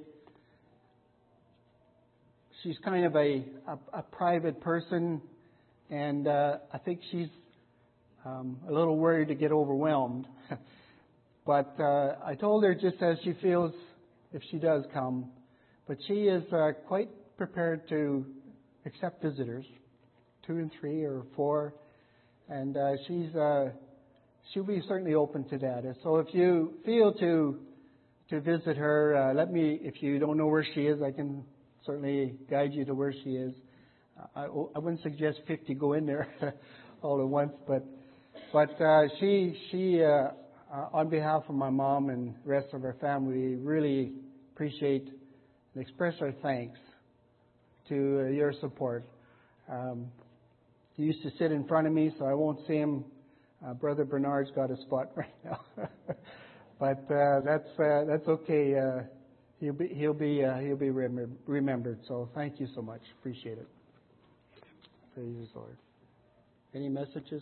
She's kind of a, a, a private person, and uh, I think she's um, a little worried to get overwhelmed. But uh, I told her just as she feels if she does come. But she is uh, quite prepared to accept visitors, two and three or four, and uh, she's uh, she'll be certainly open to that. So if you feel to to visit her, uh, let me. If you don't know where she is, I can certainly guide you to where she is. I, I wouldn't suggest fifty go in there all at once, but but uh, she she uh, uh, on behalf of my mom and the rest of our family, really appreciate and express our thanks to uh, your support. Um, he used to sit in front of me, so I won't see him. Uh, Brother Bernard's got a spot right now, but uh, that's uh, that's okay. Uh, he'll be he'll be uh, he'll be rem- remembered. So thank you so much. Appreciate it. Praise the Lord. Any messages?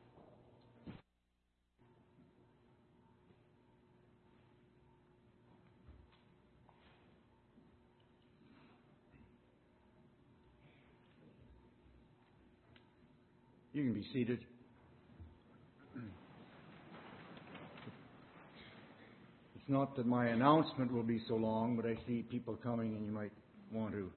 You can be seated. It's not that my announcement will be so long, but I see people coming and you might want to